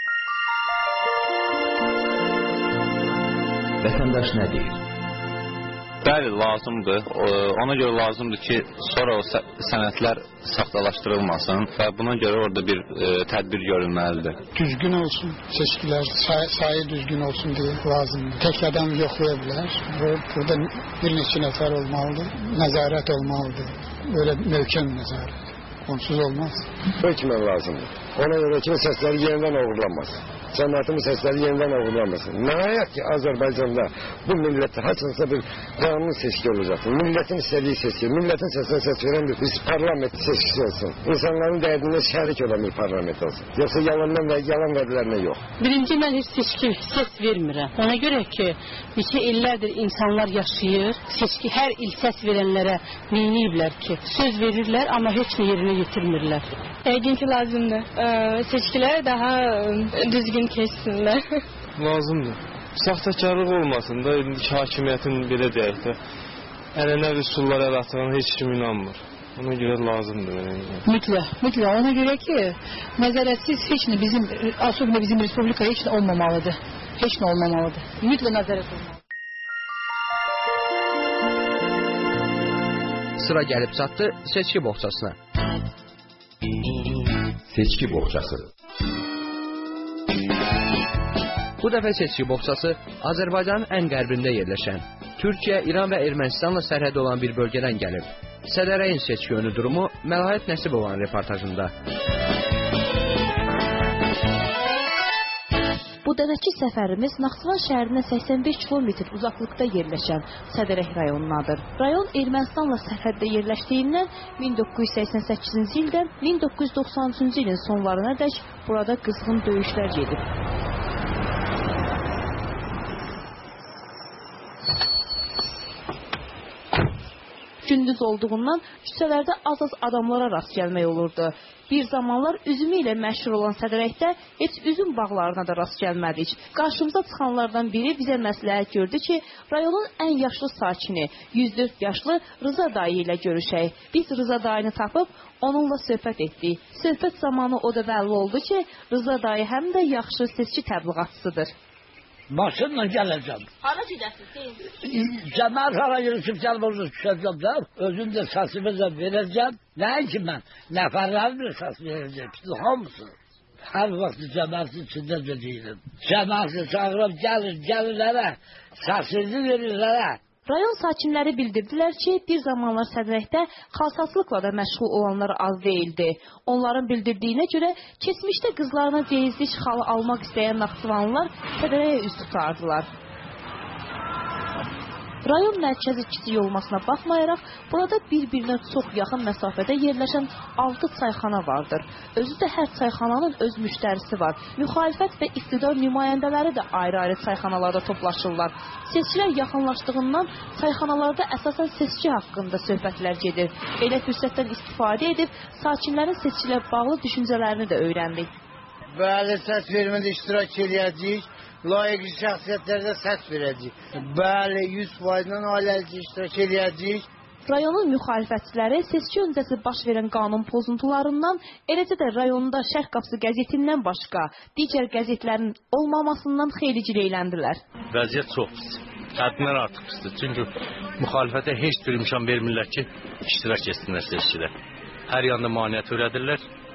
Vətəndaş nə deyir? Bəli, lazımdır. Ona görə lazımdır ki, sonra o sənədlər saxtalaşdırılmasın və buna görə orada bir e, tədbir görülməlidir. Düzgün olsun, seçkilər say sayı düzgün olsun deyə lazımdır. Tək adam yoxlaya bilər. Burada bir neçə nəfər olmalıdır, nəzarət olmalıdır. Böyle mövkəm nəzarət. Onsuz olmaz. Hökmən lazımdır. Ona görə ki, səsləri yenidən oğurlanmaz. Cəmiyyətin səsləri yenidən oğurlanmasın. Nəhayət ki, Azərbaycanda bu millət haçansa bir qanun seçki olacaq. Milletin istədiyi seçki, milletin səsinə səs verən bir parlament seçkisi olsun. İnsanların dərdində şərik olan bir parlament olsun. Yoxsa yalandan və yalan vədilərlə yox. Birinci, mən heç seçki səs vermirəm. Ona görə ki, neçə illərdir insanlar yaşayır. Seçki hər il səs verənlərə neyniyiblər ki? Söz verirlər, amma heç nə yerinə yetirmirlər. Yəqin ki, lazımdır. Ee, seçkilər daha düzgün keçsinlər. Lazımdır. Saxtakarlıq olmasın da, indiki hakimiyyətin belə deyək də, ənənəvi üsullara əl atığına heç kim inanmır. Ona görə lazımdır. Mütləq, mütləq. Ona görə ki, nəzarətsiz heç nə bizim, asılında bizim respublika heç nə olmamalıdır. Heç nə olmamalıdır. Mütləq nəzarət olmalıdır. Sıra gəlib çatdı seçki boğçasına. Seçki boğçası. Bu dəfə seçki boğçası Azərbaycanın ən qərbində yerləşən, Türkiyə, İran və Ermənistanla sərhəd olan bir bölgədən gəlib. Sədərəyin seçki önü durumu Məlahət Nəsibovanın reportajında. Bu dəfəki səfərimiz Naxçıvan şəhərindən səksən beş kilometr uzaqlıqda yerləşən Sədərək rayonundadır. Rayon Ermənistanla sərhəddə yerləşdiyindən min doqquz yüz səksən səkkizinci ildən min doqquz yüz doxsan üçüncü ilin sonlarına dək burada qızğın döyüşlər gedib. Gündüz olduğundan küçələrdə az-az adamlara rast gəlmək olurdu. Bir zamanlar üzümü ilə məşhur olan Sədərəkdə heç üzüm bağlarına da rast gəlmədik. Qarşımıza çıxanlardan biri bizə məsləhət gördü ki, rayonun ən yaşlı sakini, yüz dörd yaşlı Rıza dayı ilə görüşək. Biz Rıza dayını tapıb onunla söhbət etdik. Söhbət zamanı o da bəlli oldu ki, Rıza dayı həm də yaxşı seçki təbliğatçısıdır. Maşınla gələcəm. Hara gedəsiniz? Cəmaət hara yürüsüb gəlməyəcəm, düşəcəm. Özüm də səsimizə verəcəm. Nəinki mən, nəfərlərim də səs verəcəm. Hamısı. Hər vaxt cəmaətin içində də deyiləm. Cəmaəti çağırıb gəlir, gəlirlərə, səsini verirlərə. Rayon sakinləri bildirdilər ki, bir zamanlar Sədərəkdə xalçaçılıqla da məşğul olanlar az deyildi. Onların bildirdiyinə görə, keçmişdə qızlarına ceyizlik xalı almaq istəyən Naxçıvanlılar Sədərəyə üst tutardılar. Rayon mərkəzi kiçik olmasına baxmayaraq, burada bir-birinə çox yaxın məsafədə yerləşən altı çayxana vardır. Özü də hər çayxananın öz müştərisi var. Müxalifət və iqtidar nümayəndələri də ayrı-ayrı çayxanalarda toplaşırlar. Seçkilər yaxınlaşdığından çayxanalarda əsasən seçki haqqında söhbətlər gedir. Elə fürsətdən istifadə edib, sakinlərin seçkilə bağlı düşüncələrini də öyrəndik. Bəli, səs vermədə iştirak edəcəyik. Layiqli şəxsiyyətlərdə səs verəcəyik. Bəli, yüz faizlə ailəlikdə iştirak edəcəyik. Rayonun müxalifətçiləri seçki öncəsi baş verən qanun pozuntularından, eləcə də rayonunda Şərq Qapısı qəzetindən başqa digər qəzetlərin olmamasından xeyli gileyləndirlər. Vəziyyət çox pis. Həddindən artıq pisdir. Çünki müxalifətə heç bir imkan vermirlər ki, iştirak etsinlər seçkidə. Hər yanda maneə törədirlər.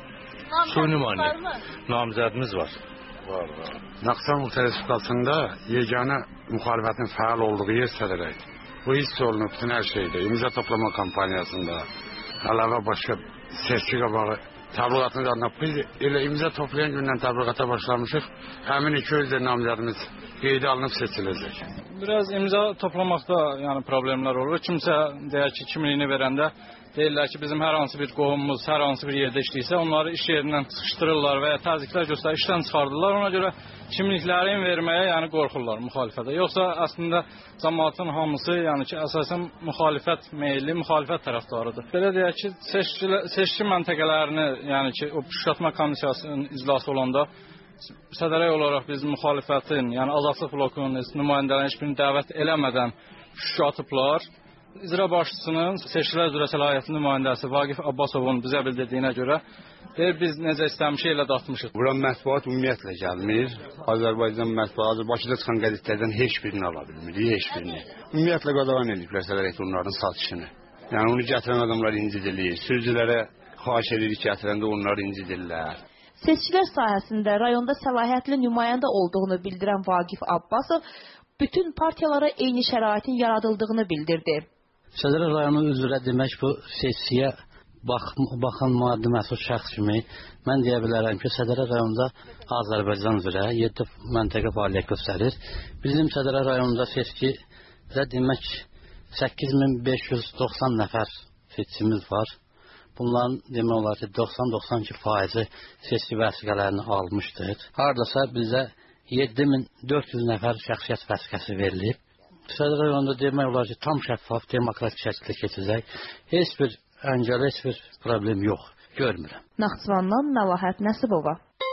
Soynumanlı namzədimiz var. Var, var. Naxçıvan Muxtar Respublikasında yeganə müxalifətin fəal olduğu yer Sədərək. Bu hiss olunub bütün hər şeydə. İmza toplama kampaniyasında, əlavə başqa seçki qabağı təbliğatın adına biz elə imza toplayan gündən təbliğata başlamışıq. Həmin iki özdə namzədimiz qeydə alınıb seçiləcək. Biraz imza toplamaqda yəni problemlər olur. Kimsə deyək ki, kimliyini verəndə deyirlər ki, bizim hər hansı bir qohumumuz hər hansı bir yerdə işləyirsə, onları iş yerindən sıxışdırırlar və ya təzyiqlər göstərir, işdən çıxardırlar. Ona görə kimliklərini verməyə yəni qorxurlar müxalifətə. Yoxsa əslində cəmaatın hamısı yəni ki, əsasən müxalifət meyilli, müxalifət tərəfdarıdır. Belə deyək ki, seçki, seçki məntəqələrini, yəni ki, o püşkatma komissiyasının iclası olanda Sədərək olaraq biz müxalifətin, yəni Azadlıq blokunun nümayəndələrini heç birini dəvət eləmədən şüşə atıblar. İcra başçısının seçkilər üzrə səlahiyyətli nümayəndəsi Vaqif Abbasovun bizə bildirdiyinə görə deyir, biz necə istəmişik elə datmışıq. Bura mətbuat ümumiyyətlə gəlmir. Azərbaycan mətbuatı Bakıda çıxan qəzetlərdən heç birini ala bilmirik, heç birini. Ümumiyyətlə qadağan ediblər Sədərək onların satışını. Yəni onu gətirən adamlar incidilir. Sürücülərə xahiş edirik gətirəndə onlar incidirlər. Seçkilər sahəsində rayonda səlahiyyətli nümayəndə olduğunu bildirən Vaqif Abbasov bütün partiyalara eyni şəraitin yaradıldığını bildirdi. Sədərək rayonu üzrə demək bu seçkiyə bax, baxan maddi məsul şəxs kimi mən deyə bilərəm ki, Sədərək rayonunda Azərbaycan üzrə yeddi məntəqə fəaliyyət göstərir. Bizim Sədərək rayonunda seçkidə demək səkkiz min beş yüz doxsan nəfər seçicimiz var. Bunların demək olar ki, doxsan doxsan iki faizi seçki vəsiqələrini almışdır. Hardasa bizə yeddi min dörd yüz nəfər şəxsiyyət vəsiqəsi verilib. Sədərək rayonunda demək olar ki, tam şəffaf, demokratik şəkildə keçəcək. Heç bir əngəl, heç bir problem yox, görmürəm. Naxçıvandan Məlahət Nəsibova.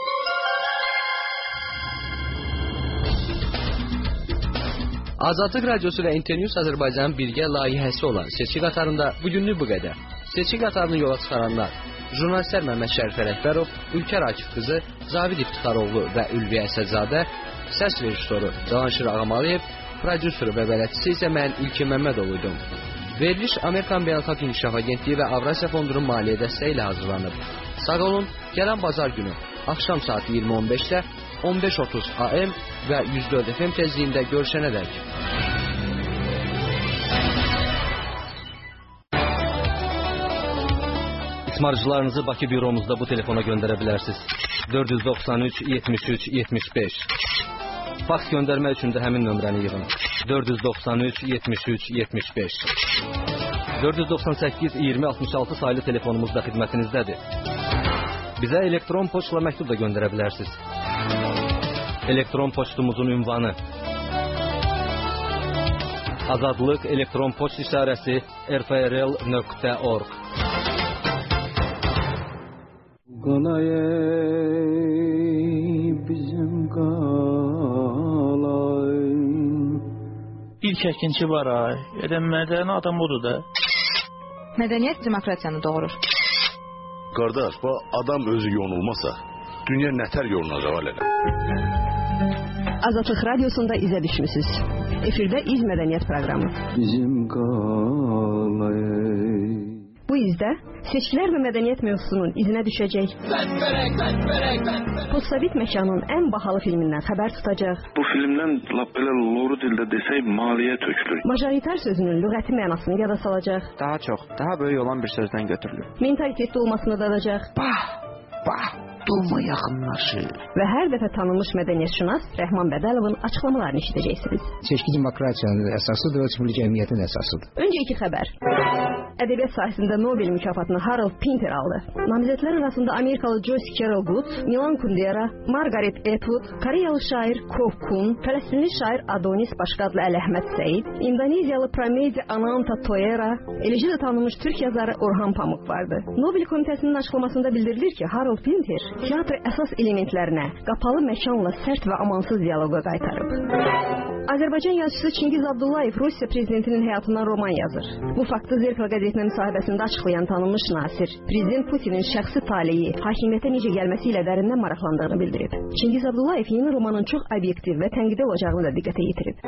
Azadlıq Radiosu və Internews Azərbaycanın birgə layihəsi olan seçki qatarında bugünlük bu qədər. Seçki qatarını yola çıxaranlar jurnalistlər Məmməd Şərifə Rəhbərov, Ülkər Akif qızı, Zavid İftixaroğlu və Ülviyə Əsədzadə, səs rejissoru Cavanşir Ağamalıyev, prodüseri və bələdçisi isə mən İlkin Məmmədoğluydum. Veriliş Amerikan Beynəlxalq İnkişaf Agentliyi və Avrasiya Fondunun maliyyə dəstəyi ilə hazırlanıb. Sağ olun, gələn bazar günü axşam saat iyirmi on beşdə on beş otuz A M və yüz dörd F M tezliyində görüşənədək. İsmarcılarınızı Bakı büromuzda bu telefona göndərə bilərsiniz. dörd yüz doxsan üç yetmiş üç yetmiş beş. Faks göndərmək üçün də həmin nömrəni yığın. dörd yüz doxsan üç yetmiş üç yetmiş beş. dörd yüz doxsan səkkiz iyirmi altmış altı saylı telefonumuz da xidmətinizdədir. Bizə elektron poçtla məktub da göndərə bilərsiniz. Elektron poçtumuzun ünvanı Azadlıq elektron poçt işarəsi r f r l nöqtə org. Qalay bizim qalay. İlk əkinçi var ay. Elə mədəni adam odur da. Mədəniyyət demokratiyanı doğurur. Qardaş, bu adam özü yonulmasa, dünya nətər yolunacaq elə? Azadlıq Radiosunda izə düşmüsünüz. Efirdə İz Mədəniyyət proqramı. Bizim qalay. Bu izdə seçkilər və mədəniyyət mövzusunun izinə düşəcək. Postsovet məkanın ən bahalı filmindən xəbər tutacaq. Bu filmdən lap elə loru dildə desək maliyyə tökülür. Majoritar sözünün lüğəti mənasını yada salacaq. Daha çox, daha böyük olan bir sözdən götürülür. Mentalitetli olmasını dadacaq. Bah, bah. Dolma yaxınlaşır. Və hər dəfə tanınmış mədəniyyətşünas Rəhman Bədəlovun açıqlamalarını eşidəcəksiniz. Seçki demokratiyanın əsasıdır, ölçümlü cəmiyyətin əsasıdır. Öncə iki xəbər. Ədəbiyyat sahəsində Nobel mükafatını Harold Pinter aldı. Namizədlər arasında Amerikalı Joyce Carol Oates, Milan Kundera, Margaret Atwood, Koreyalı şair Ko Kun, Fələstinli şair Adonis Başqa adlı Əl-Əhməd Səid, İndoneziyalı Pramedi Ananta Toera, eləcə də tanınmış türk yazarı Orhan Pamuk vardı. Nobel komitəsinin açıqlamasında bildirilir ki, Harold Pinter teatr əsas elementlərinə qapalı məkanla sərt və amansız dialoqa qaytarıb. Azərbaycan yazıçısı Çingiz Abdullayev Rusiya prezidentinin həyatından roman yazır. Bu faktı Zerkala qəzetinə müsahibəsində açıqlayan tanınmış nasir, prezident Putinin şəxsi taleyi, hakimiyyətə necə gəlməsi ilə dərindən maraqlandığını bildirib. Çingiz Abdullayev yeni romanın çox obyektiv və tənqidə olacağını da diqqətə yetirib.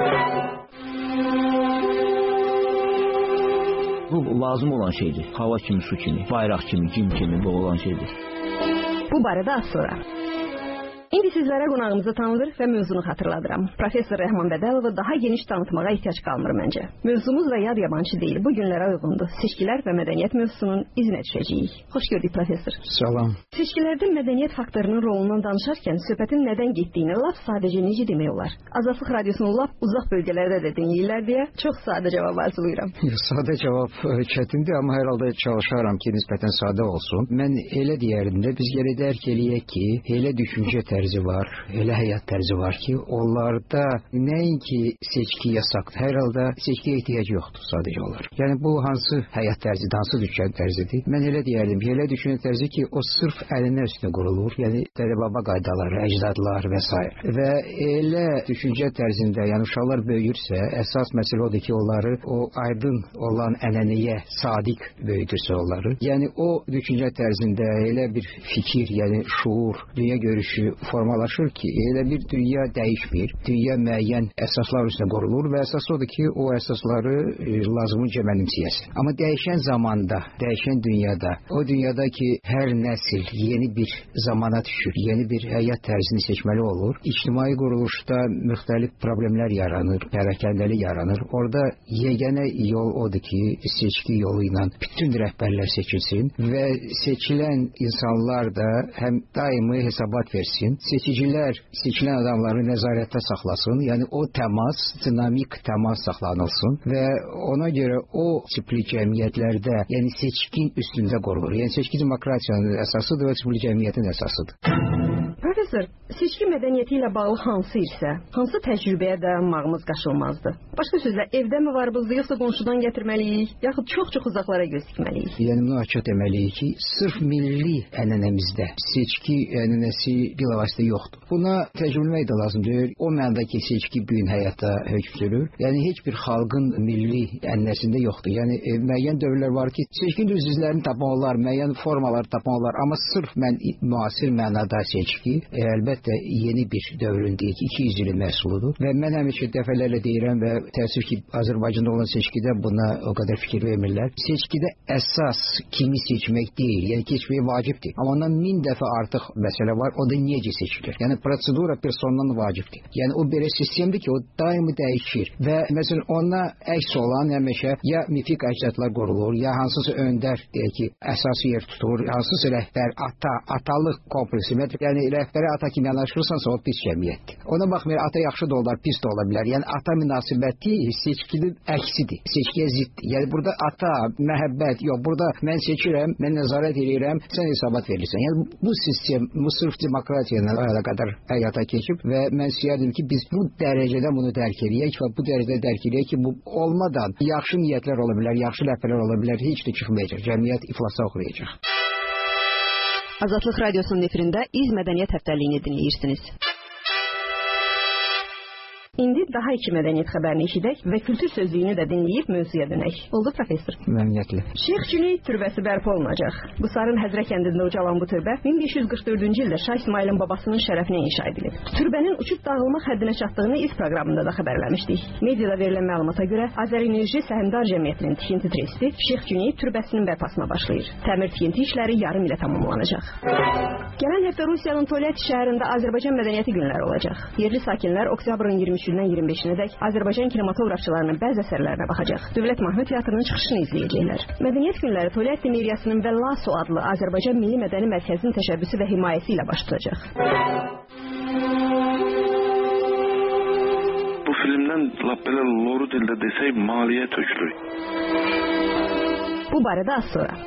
Bu lazım olan şeydir. Hava kimi, su kimi, bayraq kimi, cim kimi bu olan şeydir. Bu barədə az sonra. İndi sizlərə qonağımızı tanıdır və mövzunu xatırladıram. Professor Rəhman Bədəlovu daha geniş tanıtmağa ehtiyac qalmır məncə. Mövzumuz da yad yabancı deyil, bu günlərə uyğundur. Seçkilər və mədəniyyət mövzusunun izinə düşəcəyik. Xoş gördük, professor. Salam. Seçkilərdə mədəniyyət faktorunun rolundan danışarkən söhbətin nədən getdiyini lap sadəcə necə demək olar? Azadlıq radiosunu lap uzaq bölgələrdə də dinləyirlər deyə çox sadə cavab arzulayıram. Sadə cavab çətindir, amma hər halda çalışaram ki, nisbətən sadə olsun. Mən elə deyərdim də, biz gələ dərk eləyək ki, elə düşüncə tərzi var, elə həyat tərzi var ki, onlarda nəinki seçki yasaqdır, hər halda seçkiyə ehtiyac yoxdur sadəcə olaraq. Yəni bu hansı həyat tərzidir, hansı düşüncə tərzidir? Mən elə deyərdim ki, elə düşüncə tərzi ki, o sırf əlinə üstünə qurulur, yəni dədə-baba qaydaları, əcdadlar və s. Və elə düşüncə tərzində, yəni uşaqlar böyüyürsə, əsas məsələ odur ki, onları o aydın olan ənənəyə sadiq böyüdürsə onları. Yəni o düşüncə tərzində elə bir fikir, yəni şuur, dünya görüşü formalaşır ki, elə bir dünya dəyişmir. Dünya müəyyən əsaslar üstə qurulur və əsas odur ki, o əsasları e, lazımınca mənimsəyəsin. Amma dəyişən zamanda, dəyişən dünyada, o dünyada ki, hər nəsil yeni bir zamana düşür, yeni bir həyat tərzini seçməli olur. İctimai quruluşda müxtəlif problemlər yaranır, pərakəndəlik yaranır. Orada yeganə yol odur ki, seçki yolu ilə bütün rəhbərlər seçilsin və seçilən insanlar da həm daimi hesabat versin. Seçicilər seçilən adamları nəzarətdə saxlasın. Yəni o təmas, dinamik təmas saxlanılsın və ona görə o tipli cəmiyyətlərdə, yəni seçkin üstündə qurulur. Yəni seçki demokratiyanın əsasıdır və tipli cəmiyyətin əsasıdır. Professor, seçki mədəniyyəti ilə bağlı hansı irsə, hansı təcrübəyə dayanmağımız qaçılmazdır? Başqa sözlə, evdəmi var bızdı, yoxsa qonşudan gətirməliyik, yaxud çox-çox uzaqlara göz dikməliyik? Yəni bunu açıq deməliyik ki, sırf milli ənənəmizdə seçki ənənəsi bilavasitə yoxdur. Buna təcrübələmək də lazımdır. O mənada ki, seçki bu gün həyata hökm sürür. Yəni heç bir xalqın milli ənənəsində yoxdur. Yəni e, müəyyən dövrlər var ki, seçkin üzvlərini tapmaq olar, müəyyən formalar tapmaq olar, amma sırf mən müasir mənada seçki e, əlbəttə yeni bir dövrün deyək, iki yüz ilin məhsuludur və mən həmişə dəfələrlə deyirəm və təəssüf ki, Azərbaycanda olan seçkidə buna o qədər fikir vermirlər. Seçkidə əsas kimi seçmək deyil, yəni keçmək vacibdir. Amma ondan min dəfə artıq məsələ var, o da necə seçilir. Yəni prosedura persondan vacibdir. Yəni o belə sistemdir ki, o daimi dəyişir və məsələn ona əks olan həmişə ya mifik əcdadlar qurulur, ya hansısa öndər deyək ki, əsas yer tutur, hansısa rəhbər, ata, atalıq kompleksi, yəni rəhbərə ata kimi yanaşırsansa o pis cəmiyyətdir. Ona baxmayaraq ata yaxşı da olar, pis də ola bilər. Yəni ata münasibəti seçkinin əksidir, seçkiyə ziddir. Yəni burada ata, məhəbbət, yox, burada mən seçirəm, mən nəzarət edirəm, sən hesabat verirsən. Yəni bu sistem, bu sırf demokratiya ilə əlaqədar həyata keçib və mən istəyərdim ki, biz bu dərəcədə bunu dərk edək və bu dərəcədə dərk edək ki, bu olmadan yaxşı niyyətlər ola bilər, yaxşı ləpələr ola bilər, heç də çıxmayacaq. Cəmiyyət iflasa uğrayacaq. Azadlıq Radiosunun efirində İz Mədəniyyət Həftəliyini dinləyirsiniz. İndi daha iki mədəniyyət xəbərini eşidək və kültür sözlüyünü də dinləyib mövzuya dönək. Oldu, professor? Məmnuniyyətlə. Şeyx Cüneyd türbəsi bərpa olunacaq. Bu Sarın Həzrə kəndində ucalan bu türbə min beş yüz qırx dördüncü ildə Şah İsmailin babasının şərəfinə inşa edilib. Türbənin uçub dağılmaq həddinə çatdığını İz proqramında da xəbərləmişdik. Mediada verilən məlumata görə Azərenerji Səhmdar Cəmiyyətinin tikinti tresti Şeyx Cüneyd türbəsinin bərpasına başlayır. Təmir tikinti işləri yarım ilə tamamlanacaq. Gələn həftə Rusiyanın Tolyatti şəhərində Azərbaycan mədəniyyəti günləri olacaq. Yerli sakinlər oktyabrın iyirmi üçündən iyirmi beşinə dək Azərbaycan kinematografçılarının bəzi əsərlərinə baxacaq. Dövlət Mahnı Teatrının çıxışını izləyəcəklər. Mədəniyyət günləri Tolyatti Meriyasının və Laso adlı Azərbaycan Milli Mədəni Mərkəzinin təşəbbüsü və himayəsi ilə baş tutacaq. Bu filmdən lap belə loru dildə desək maliyyə tökülür. Bu barədə az sonra.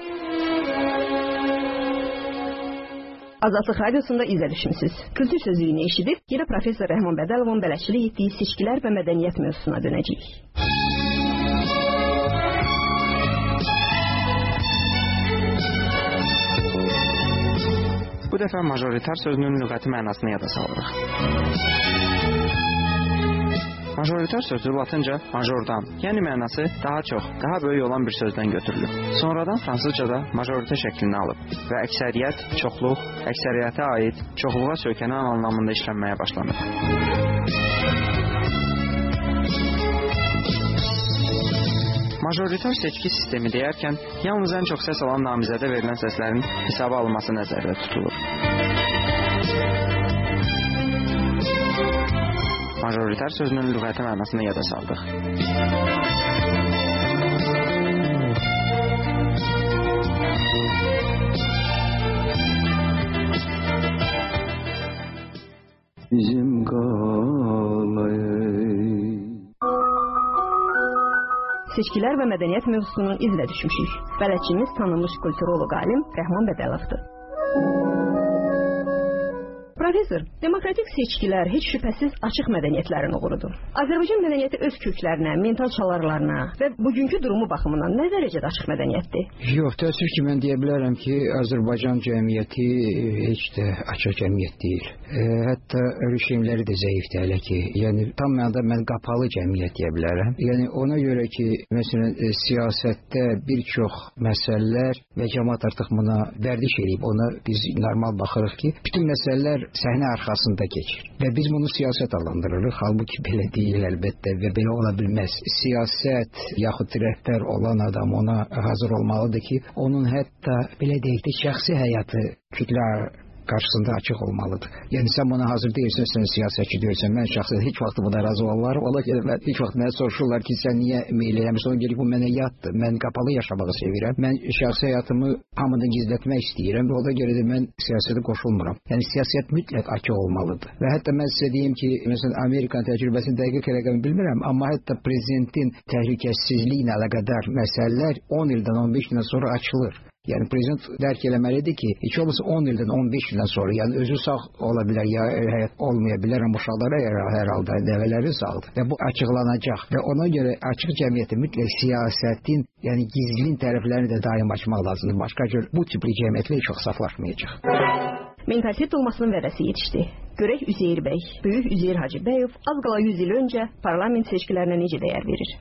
Azadlıq Radiosunda izə düşmüsünüz. Kültür sözlüyünü eşidib, yenə Professor Rəhman Bədəlovun bələdçilik etdiyi seçkilər və mədəniyyət mövzusuna dönəcəyik. Bu dəfə majoritar sözünün lüğəti mənasını yada salırıq. Majoritar sözü latınca majordan, yəni mənası daha çox, daha böyük olan bir sözdən götürülür. Sonradan fransızcada majorite şəklini alıb və əksəriyyət, çoxluq, əksəriyyətə aid, çoxluğa söykənən anlamında işlənməyə başlanır. Majoritar seçki sistemi deyərkən, yalnız ən çox səs alan namizədə verilən səslərin hesaba alınması nəzərdə tutulur. Majoritar sözünün lüğəti mənasını yada saldıq. Bizim qalayı. Seçkilər və mədəniyyət mövzusunun izlə düşmüşük. Bələdçimiz tanınmış kulturoloq alim Rəhman Bədəlovdur. Professor, demokratik seçkilər heç şübhəsiz açıq mədəniyyətlərin uğurudur. Azərbaycan mədəniyyəti öz köklərinə, mental çalarlarına və bugünkü durumu baxımından nə dərəcədə açıq mədəniyyətdir? Yox, təəssüf ki, mən deyə bilərəm ki, Azərbaycan cəmiyyəti heç də açıq cəmiyyət deyil. E, hətta rejimləri də zəifdir hələ ki. Yəni tam mənada mən qapalı cəmiyyət deyə bilərəm. Yəni ona görə ki, məsələn, e, siyasətdə bir çox məsələlər və cəmaət artıq buna vərdiş edib, ona biz normal baxırıq ki, bütün məsələlər səhnə arxasında keçir. Və biz bunu siyasət adlandırırıq. Halbuki belə deyil əlbəttə və belə ola bilməz. Siyasət yaxud rəhbər olan adam ona hazır olmalıdır ki, onun hətta belə deyək də şəxsi həyatı kütlə qarşısında açıq olmalıdır. Yəni sən buna hazır deyilsən, sən siyasətçi deyilsən. Mən şəxsən heç vaxt buna razı olmaram. Ola ki, mən heç vaxt mənə soruşurlar ki, sən niyə meyil eləmirsən? Ona görə bu mənə yaddır. Mən qapalı yaşamağı sevirəm. Mən şəxsi həyatımı hamıdan gizlətmək istəyirəm və ona görə də mən siyasətə qoşulmuram. Yəni siyasət mütləq açıq olmalıdır. Və hətta mən sizə deyim ki, məsələn, Amerikan təcrübəsini dəqiq rəqəmi bilmirəm, amma hətta prezidentin təhlükəsizliyi ilə əlaqədar məsələlər on ildən on beş ildən sonra açılır. Yəni prezident dərk eləməlidir ki, heç olmasa on ildən on beş ildən sonra, yəni özü sağ ola bilər ya həyat olmaya bilər, amma uşaqları hər halda nəvələri sağdır. Və bu açıqlanacaq və ona görə açıq cəmiyyətdə mütləq siyasətin, yəni gizlin tərəflərini də daim açmaq lazımdır. Başqa cür bu tipli cəmiyyətlə çox saflaşmayacaq. Mentalitet olmasının vədəsi yetişdi. Görək Üzeyir bəy, böyük Üzeyir Hacıbəyov az qala yüz il öncə parlament seçkilərinə necə dəyər verir?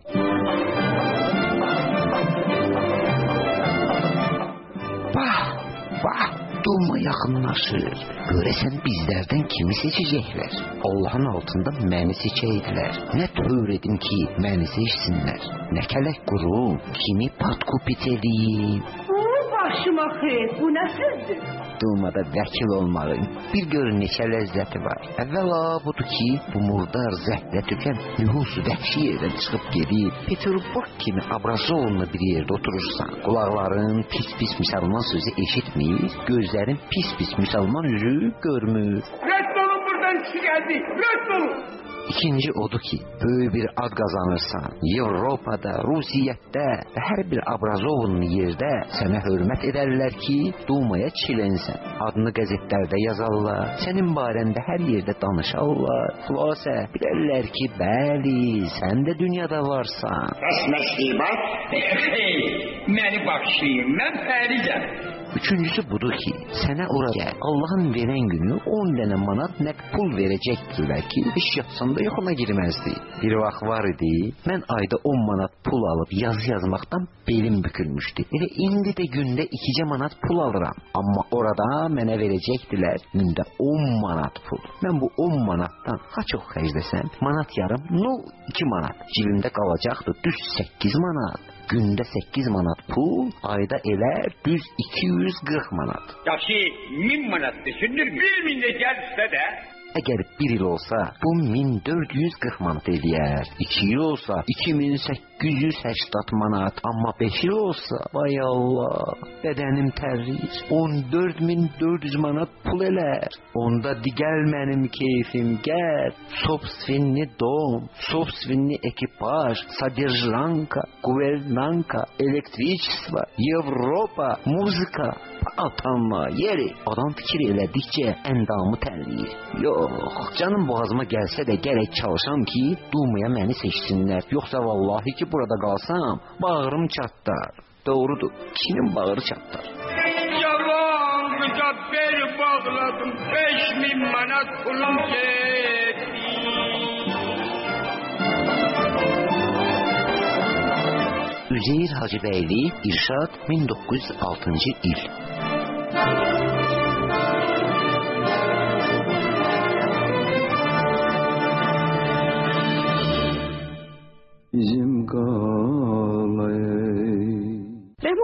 Vah, vah, Duma yaxınlaşır. Görəsən bizlərdən kimi seçəcəklər? Allahın altında məni seçəydilər. Nə tövr edim ki, məni seçsinlər? Nə kələk qurum, kimi patkupit eləyim? Başıma xeyr, bu nə sözdür? Dumada vəkil olmağın bir görün neçə ləzzəti var. Əvvəla budur ki, bu murdar zəhlə tükən nühusu vəhşi yerdən çıxıb gedib, Peterburg kimi Abrazovla bir yerdə oturursan, qulaqların pis-pis müsəlman sözü eşitmir, gözlərin pis-pis müsəlman üzü görmür. Rədd olun buradan kişi gəldi, rədd olun! İkinci odur ki, böyük bir ad qazanırsan, Avropada, Rusiyyətdə və hər bir Abrazovun yerdə sənə hörmət edərlər ki, Dumaya çilənsən. Adını qəzetlərdə yazarlar, sənin barəndə hər yerdə danışarlar. Xülasə, bilərlər ki, bəli, sən də dünyada varsan. Bəs məşribat? Xeyr, məni bağışlayın, mən pərizəm. Üçüncüsü budur ki, sənə oraya Allahın verən günü on dənə manat nəq pul verəcəkdirlər ki, iş yapsanda yoxuna girməzdi. Bir vaxt var idi, mən ayda on manat pul alıb yazı yazmaqdan belim bükülmüşdü. Elə indi də gündə ikicə manat pul alıram. Amma orada mənə verəcəkdilər gündə on manat pul. Mən bu on manatdan ha çox xərcləsəm, manat yarım, no iki manat. Cibimdə qalacaqdı düz səkkiz manat. Gündə səkkiz manat pul, ayda elər düz iki yüz qırx manat. Yaxşı, min manat düşünür mü? Bir min də gəlsə də. Əgər bir il olsa, bu min dörd yüz qırx manat eləyər. İki il olsa, iki min səkkiz yüz səksən manat. Amma beş il olsa, vay Allah, bədənim tərrir. on dörd min dörd yüz manat pul elər. Onda digəl mənim keyfim, gəl. Sobstvenni dom, sobstvenni ekipaj, sadержанка, guvernanka, elektriçstva, Avropa, muzika. Atanma, yeri. Adam fikir elədikcə əndamı tərliyir. Yox, canım boğazıma gəlsə də gərək çalışam ki, Dumaya məni seçsinlər. Yoxsa vallahi ki, burada qalsam, bağrım çatlar. Doğrudur, kişinin bağrı çatlar. Yalan qıca bel bağladım, beş min manat pulum getdi. Üzeyir Hacıbəyli, İrşad, min doqquz yüz altıncı il. Bizim qalayı. Rəhman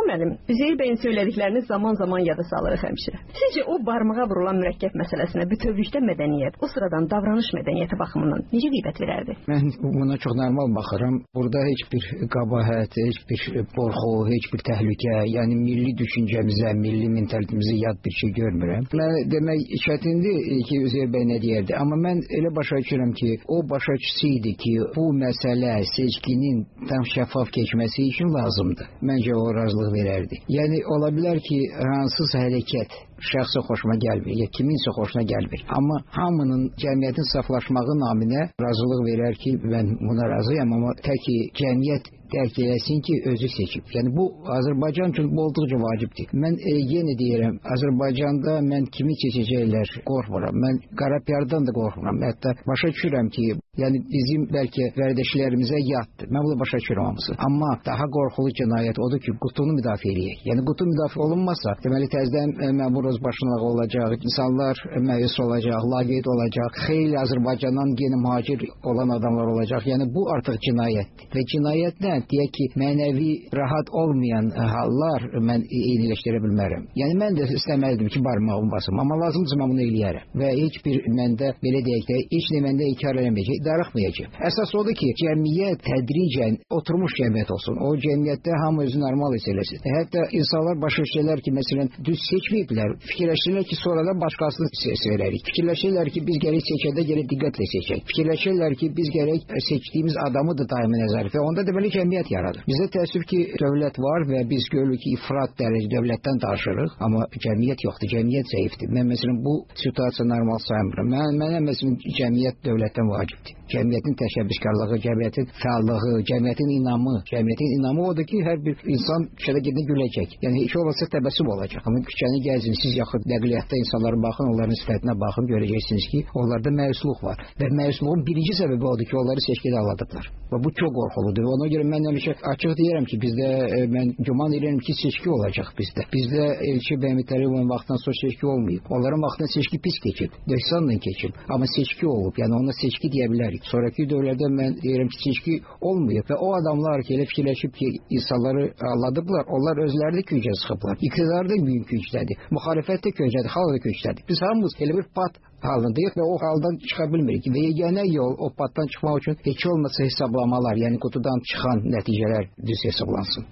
müəllim, Üzeyir bəyin söylədiklərini zaman-zaman yada salırıq həmişə. Sizcə o barmağa vurulan mürəkkəb məsələsinə bütövlükdə mədəniyyət, o sıradan davranış mədəniyyəti baxımından necə qiymət verərdi? Mən buna çox normal baxıram. Burada heç bir qəbahət, heç bir qorxu, heç bir təhlükə, yəni milli düşüncəmizə, milli mentalitimizə yad bir şey görmürəm. Mən demək çətindir ki, Üzeyir bəy nə deyərdi, amma mən elə başa düşürəm ki, o başa düşsəydi ki, bu məsələ seçkinin tam şəffaf keçməsi üçün lazımdır. Məncə o razılıq verərdi. Yəni ola bilər ki, hansısa hərəkət şəxsə xoşuma gəlmir, ya kiminsə xoşuna gəlmir. Amma hamının cəmiyyətin saflaşmağı naminə razılıq verər ki, mən buna razıyam, amma tək ki, cəmiyyət dərk eləsin ki, özü seçib. Yəni bu Azərbaycan üçün bu olduqca vacibdir. Mən e, yenə deyirəm, Azərbaycanda mən kimi seçəcəklər qorxmuram. Mən Qarapiyardan da qorxmuram. Hətta başa düşürəm ki, yəni bizim bəlkə vərdəşlərimizə yaddır. Mən bunu başa düşürəm hamısı. Amma daha qorxulu cinayət odur ki, qutunu müdafiə eləyək. Yəni qutu müdafiə olunmasa, deməli təzədən e, məmur özbaşınağı olacaq, insanlar məyus olacaq, laqeyd olacaq, xeyli Azərbaycandan yeni mühacir olan adamlar olacaq. Yəni bu artıq cinayətdir. Və cinayət nə? Deyək ki, mənəvi rahat olmayan hallar mən eyniləşdirə bilmərəm. Yəni mən də istəməlidim ki, barmağımı basım, amma lazımdırsa mən bunu eləyərəm. Və heç bir məndə, belə deyək də, heç nə məndə inkar eləməyəcək, darıxmayacaq. Əsas odur ki, cəmiyyət tədricən oturmuş cəmiyyət olsun. O cəmiyyətdə hamı özünü normal hiss eləsin. Hətta insanlar başa düşürlər ki, məsələn, düz seçməyiblər. Fikirləşirlər ki, sonradan başqasını seçərək. Fikirləşirlər ki, biz gərək seçəndə gərək diqqətlə seçək. Fikirləşirlər ki, biz gərək seçdiyimiz adamı da daimi nəzarət. Və onda deməli cəmiyyət yaradır. Bizdə təəssüf ki, dövlət var və biz görürük ki, ifrat dərəcə dövlətdən danışırıq, amma cəmiyyət yoxdur, cəmiyyət zəifdir. Mən məsələn bu situasiya normal saymıram. Mən mənə məsələn cəmiyyət dövlətdən vacibdir. Cəmiyyətin təşəbbüskarlığı, cəmiyyətin fəallığı, cəmiyyətin inamı, cəmiyyətin inamı odur ki, hər bir insan küçədə gedəndə güləcək. Yəni heç olmasa təbəssüm olacaq. Amma küçəni gəzin, siz yaxın nəqliyyatda insanlara baxın, onların sifətinə baxın, görəcəksiniz ki, onlarda məyusluq var. Və məyusluğun birinci səbəbi odur ki, onları seçkidə aldadıblar. Və bu çox qorxuludur. Ona görə mən həmişə açıq deyirəm ki, bizdə e, mən güman edirəm ki, seçki olacaq bizdə. Bizdə Elçi bəy Mütəllibovun vaxtdan sonra seçki olmayıb. Onların vaxtında seçki pis keçib, döhsanla keçib. Amma seçki olub. Yəni ona seçki deyə bilərik. Sonraki dövrlərdə mən deyirəm ki, seçki olmayıb və o adamlar ki, elə fikirləşib ki, insanları aldadıblar, onlar özləri də küncə sıxıblar. İqtidar da büyük küncdədir, müxalifət də küncdədir, xalq da küncdədir. Biz hamımız elə bir pat halındayıq və o haldan çıxa bilmirik. Və yeganə yol o patdan çıxmaq üçün heç olmasa hesablamalar, yəni qutudan çıxan nəticələr düz hesablansın.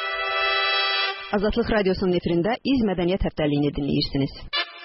Azadlıq Radiosunun efirində İz Mədəniyyət Həftəliyini dinləyirsiniz.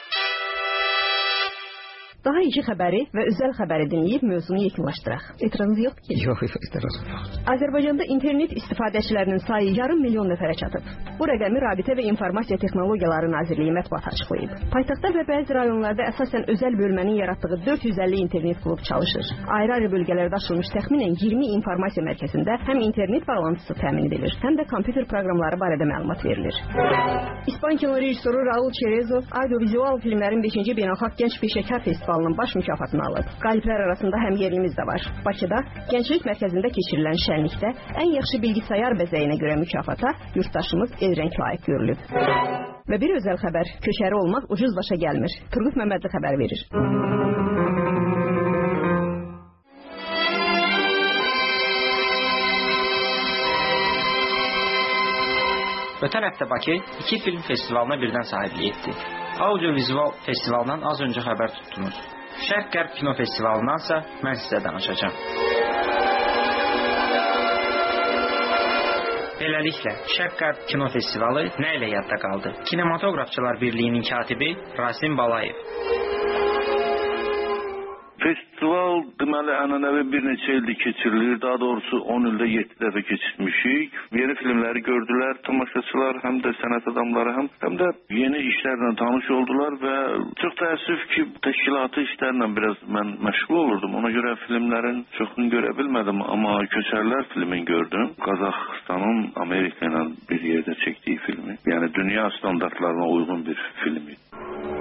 Daha iki xəbəri və özəl xəbəri dinləyib mövzunu yekunlaşdıraq. Etirazınız yoxdur ki? Yox, etirazım yoxdur. Azərbaycanda internet istifadəçilərinin sayı yarım milyon nəfərə çatıb. Bu rəqəmi Rabitə və İnformasiya Texnologiyaları Nazirliyi mətbuat açıqlayıb. Paytaxtda və bəzi rayonlarda əsasən özəl bölmənin yaratdığı dörd yüz əlli internet klub çalışır. Ayrı-ayrı bölgələrdə açılmış təxminən iyirmi informasiya mərkəzində həm internet bağlantısı təmin edilir, həm də kompüter proqramları barədə məlumat verilir. İspan kino rejissoru Raul Cherezov audiovizual filmlərin beşinci Beynəlxalq Gənc Peşəkar Festivalının baş mükafatını alıb. Qaliblər arasında həm yerlimiz də var. Bakıda Gənclik Mərkəzində keçirilən şənlikdə ən yaxşı bilgisayar bəzəyinə görə mükafata yurttaşımız Elrəng layiq görülüb. Və bir özəl xəbər, köçəri olmaq ucuz başa gəlmir. Turgut Məmmədli xəbər verir. Ötən həftə Bakı iki film festivalına birdən sahiblik etdi. Audiovizual festivalından az öncə xəbər tutdunuz. Şərq-Qərb kino festivalındansa mən sizə danışacağım. Beləliklə, Şərq-Qərb kino festivalı nə ilə yadda qaldı? Kinematografçılar Birliyinin katibi Rasim Balayev. Festival deməli ənənəvi bir neçə ildir keçirilir. Daha doğrusu on ildə yeddi dəfə keçirmişik. Yeni filmləri gördülər tamaşaçılar, həm də sənət adamları, həm, həm də yeni işlərlə tanış oldular və çox təəssüf ki, təşkilatı işlərlə biraz mən məşğul olurdum. Ona görə filmlərin çoxunu görə bilmədim, amma Köçərlər filmini gördüm. Qazaxıstanın Amerika ilə bir yerdə çəkdiyi filmi. Yəni dünya standartlarına uyğun bir film idi.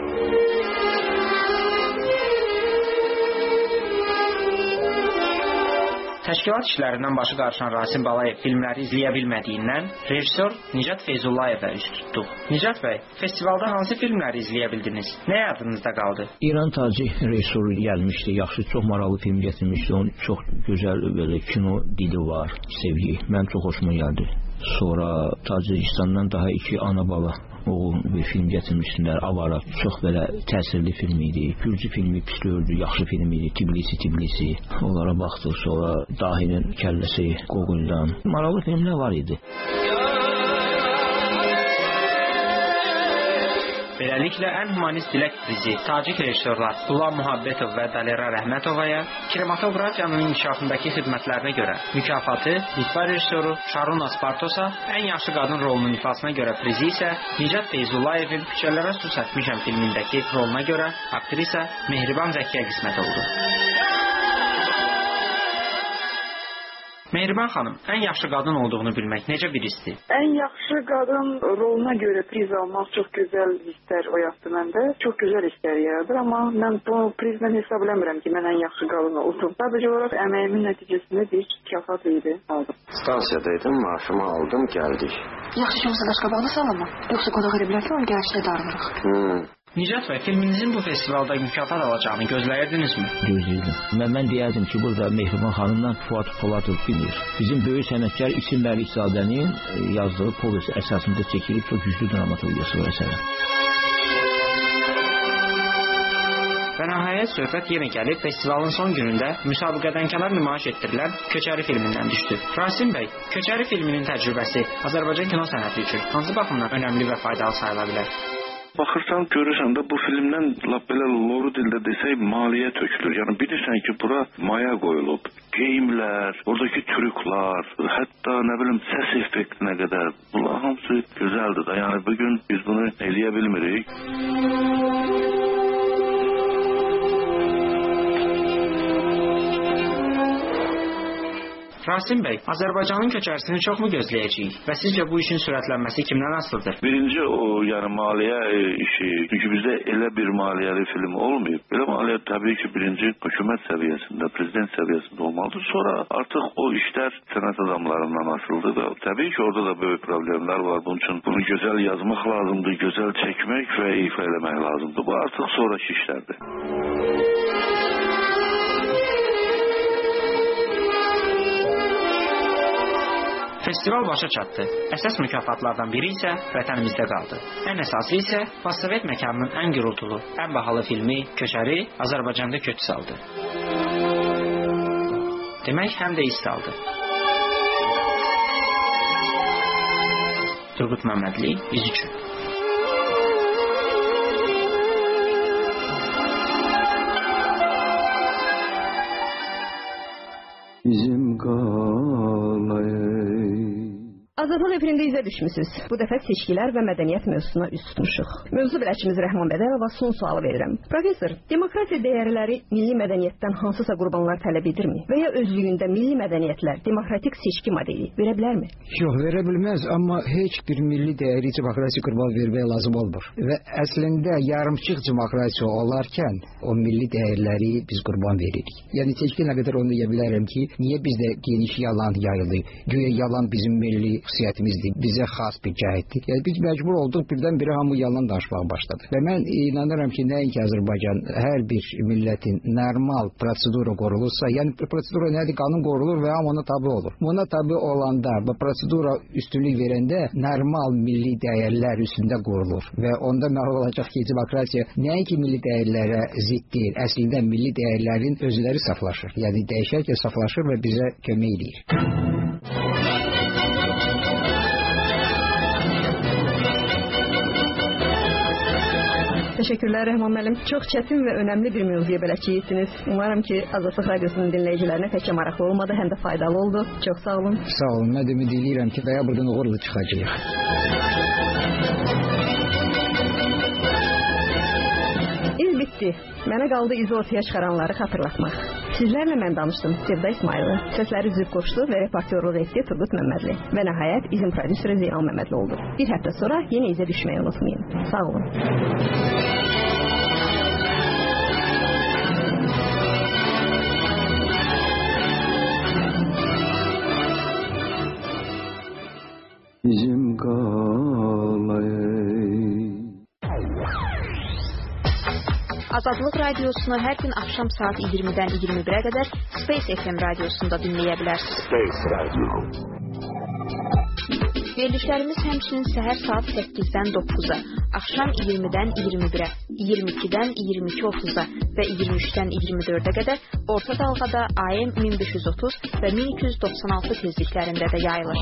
Təşkilat işlərindən başı qarışan Rasim Balayev filmləri izləyə bilmədiyindən rejissor Nicat Feyzullayevə üst tutduq. Nicat bəy, festivalda hansı filmləri izləyə bildiniz? Nə yadınızda qaldı? İran Taci rejissoru gəlmişdi, yaxşı, çox maraqlı film gətirmişdi. Onun çox gözəl belə kino dili var, sevgi. Mən çox xoşuma gəldi. Sonra Tacikistandan daha iki ana bala oğul bir film gətirmişdilər. Avara çox belə təsirli film idi. Gürcü filmi Pisli Öldü yaxşı film idi. Tiblisi Tiblisi. Onlara baxdıq. Sonra Dahinin kəlləsi Qoquldan. Maraqlı filmlər var idi. Beləliklə, ən humanist dilək prizi tacik rejissorlar Qulam Muhabbetov və Dalera Rəhmətovaya kinematografiyanın inkişafındakı xidmətlərinə görə mükafatı, Litva rejissoru Şarun Aspartosa, ən yaxşı qadın rolunun ifasına görə prizi isə Nicat Feyzullayevin Küçələrə Su Çəkmişəm filmindəki roluna görə aktrisa Mehriban Zəkiyə qismət oldu. Mehriban xanım, ən yaxşı qadın olduğunu bilmək necə bir histir? Ən yaxşı qadın roluna görə priz almaq çox gözəl hisslər oyatdı məndə. Çox gözəl hisslər yaradır, amma mən bu prizlə hesabləmirəm ki, mən ən yaxşı qadın oldum. Sadəcə olaraq əməyimin nəticəsində bir mükafat idi, aldım. Stansiyadaydım, maaşımı aldım, gəldik. Yaxşı ki, olsa qaşqabağını salama. Yoxsa qonaq edə bilər ki, onu gəlişdə darırıq. Hmm. Nicat bəy, filminizin bu festivalda mükafat alacağını gözləyirdinizmi? Gözləyirdim. Mən, mən deyərdim ki, burada Mehriban xanımla Fuad Poladov bilir. Bizim böyük sənətkar İsim Məlikzadənin yazdığı povest əsasında çəkilib çox güclü dramaturgiyası var əsərin. Və nəhayət söhbət yenə gəlib festivalın son günündə müsabiqədən kənar nümayiş etdirilən Köçəri filmindən düşdü. Rasim bəy, Köçəri filminin təcrübəsi Azərbaycan kino sənəti üçün hansı baxımdan önəmli və faydalı sayıla bilər? Baxırsan, görürsən də bu filmdən lap belə loru dildə desək maliyyə tökülür. Yəni bilirsən ki, bura maya qoyulub. Geyimlər, oradakı trüklar, hətta nə bilim səs effektinə qədər. Bunlar hamısı gözəldir də. Yəni bugün biz bunu eləyə bilmirik. Rasim bəy, Azərbaycanın köçərisini çoxmu gözləyəcəyik və sizcə bu işin sürətlənməsi kimdən asılıdır? Birinci o, yəni maliyyə işi. Çünki bizdə elə bir maliyyəli film olmayıb. Belə maliyyə təbii ki, birinci hökumət səviyyəsində, prezident səviyyəsində olmalıdır. Sonra artıq o işlər sənət adamlarından asılıdır və təbii ki, orada da böyük problemlər var. Bunun üçün bunu gözəl yazmaq lazımdır, gözəl çəkmək və ifa eləmək lazımdır. Bu artıq sonraki işlərdir. Festival başa çatdı. Əsas mükafatlardan biri isə vətənimizdə qaldı. Ən əsası isə postsovet məkanının ən gürultulu, ən bahalı filmi Köçəri Azərbaycanda köç saldı. Demək, həm də iz saldı. Turgut Məmmədli, biz üçün. Bizim qalayı Azadlıq efirində izə düşmüsünüz. Bu dəfə seçkilər və mədəniyyət mövzusuna üst tutmuşuq. Mövzu biləçimiz Rəhman Bədəlova son sualı verirəm. Professor, demokratiya dəyərləri milli mədəniyyətdən hansısa qurbanlar tələb edirmi? Və ya özlüyündə milli mədəniyyətlər demokratik seçki modeli verə bilərmi? Yox, verə bilməz, amma heç bir milli dəyəri demokratiya qurban vermək lazım olmur. Və əslində yarımçıq demokratiya olarkən o milli dəyərləri biz qurban veririk. Yəni seçki nə qədər onu deyə bilərəm ki, niyə bizdə geniş yalan yayılır? Güya yalan bizim milli xüsusiyyətimizdir, bizə xas bir cəhətdir. Yəni biz məcbur olduq birdən-birə hamı yalan danışmağa başladı. Və mən inanıram ki, nəinki Azərbaycan, hər bir millətin normal prosedura qorulursa, yəni prosedura nədir? Qanun qorulur və hamı ona tabi olur. Buna tabi olanda, bu prosedura üstünlük verəndə normal milli dəyərlər üstündə qorulur. Və onda məlum olacaq ki, demokratiya nəinki milli dəyərlərə zidd deyil, əslində milli dəyərlərin özləri saflaşır. Yəni dəyişərkən saflaşır və bizə kömək edir. Təşəkkürlər Rəhman müəllim. Çox çətin və önəmli bir mövzuya bələdçiysiniz. Umarım ki, Azadlıq Radiosunun dinləyicilərinə təkcə maraqlı olmadı, həm də faydalı oldu. Çox sağ olun. Sağ olun. Mən də ümid edirəm ki, və ya buradan uğurla çıxacağıq. İz bitdi. Mənə qaldı izi ortaya çıxaranları xatırlatmaq. Sizlərlə mən danışdım. Sevda İsmayılı. Səsləri Zülf Qoşdu və reportyorluq etdi Turgut Məmmədli. Və nəhayət izin prodüseri Zeynal Məmmədli oldu. Bir həftə sonra yenə izə düşməyi unutmayın. Sağ olun. Bizim qalayı Azadlıq Radiosunu hər gün axşam saat iyirmidən iyirmi birə qədər Space F M radiosunda dinləyə bilərsiniz. Space Radio. Verilişlərimiz həmçinin səhər saat səkkizdən doqquza, axşam iyirmidən iyirmi birə, iyirmi ikidən iyirmi iki otuz'a və iyirmi üçdən iyirmi dördə qədər orta dalğada A M min beş yüz otuz və min iki yüz doxsan altı tezliklərində də yayılır.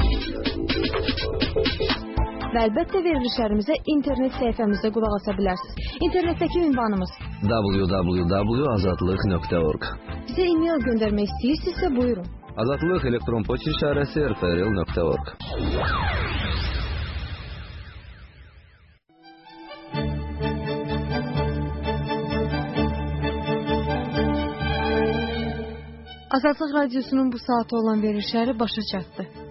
Və əlbəttə verilişlərimizə internet səhifəmizdə qulaq asa bilərsiniz. İnternetdəki ünvanımız w w w nöqtə azadlıq nöqtə org. Bizə e-mail göndərmək istəyirsinizsə buyurun. Azadlıq elektron poçt işarəsi r f r l nöqtə org. Azadlıq Radiosunun bu saata olan verilişləri başa çatdı.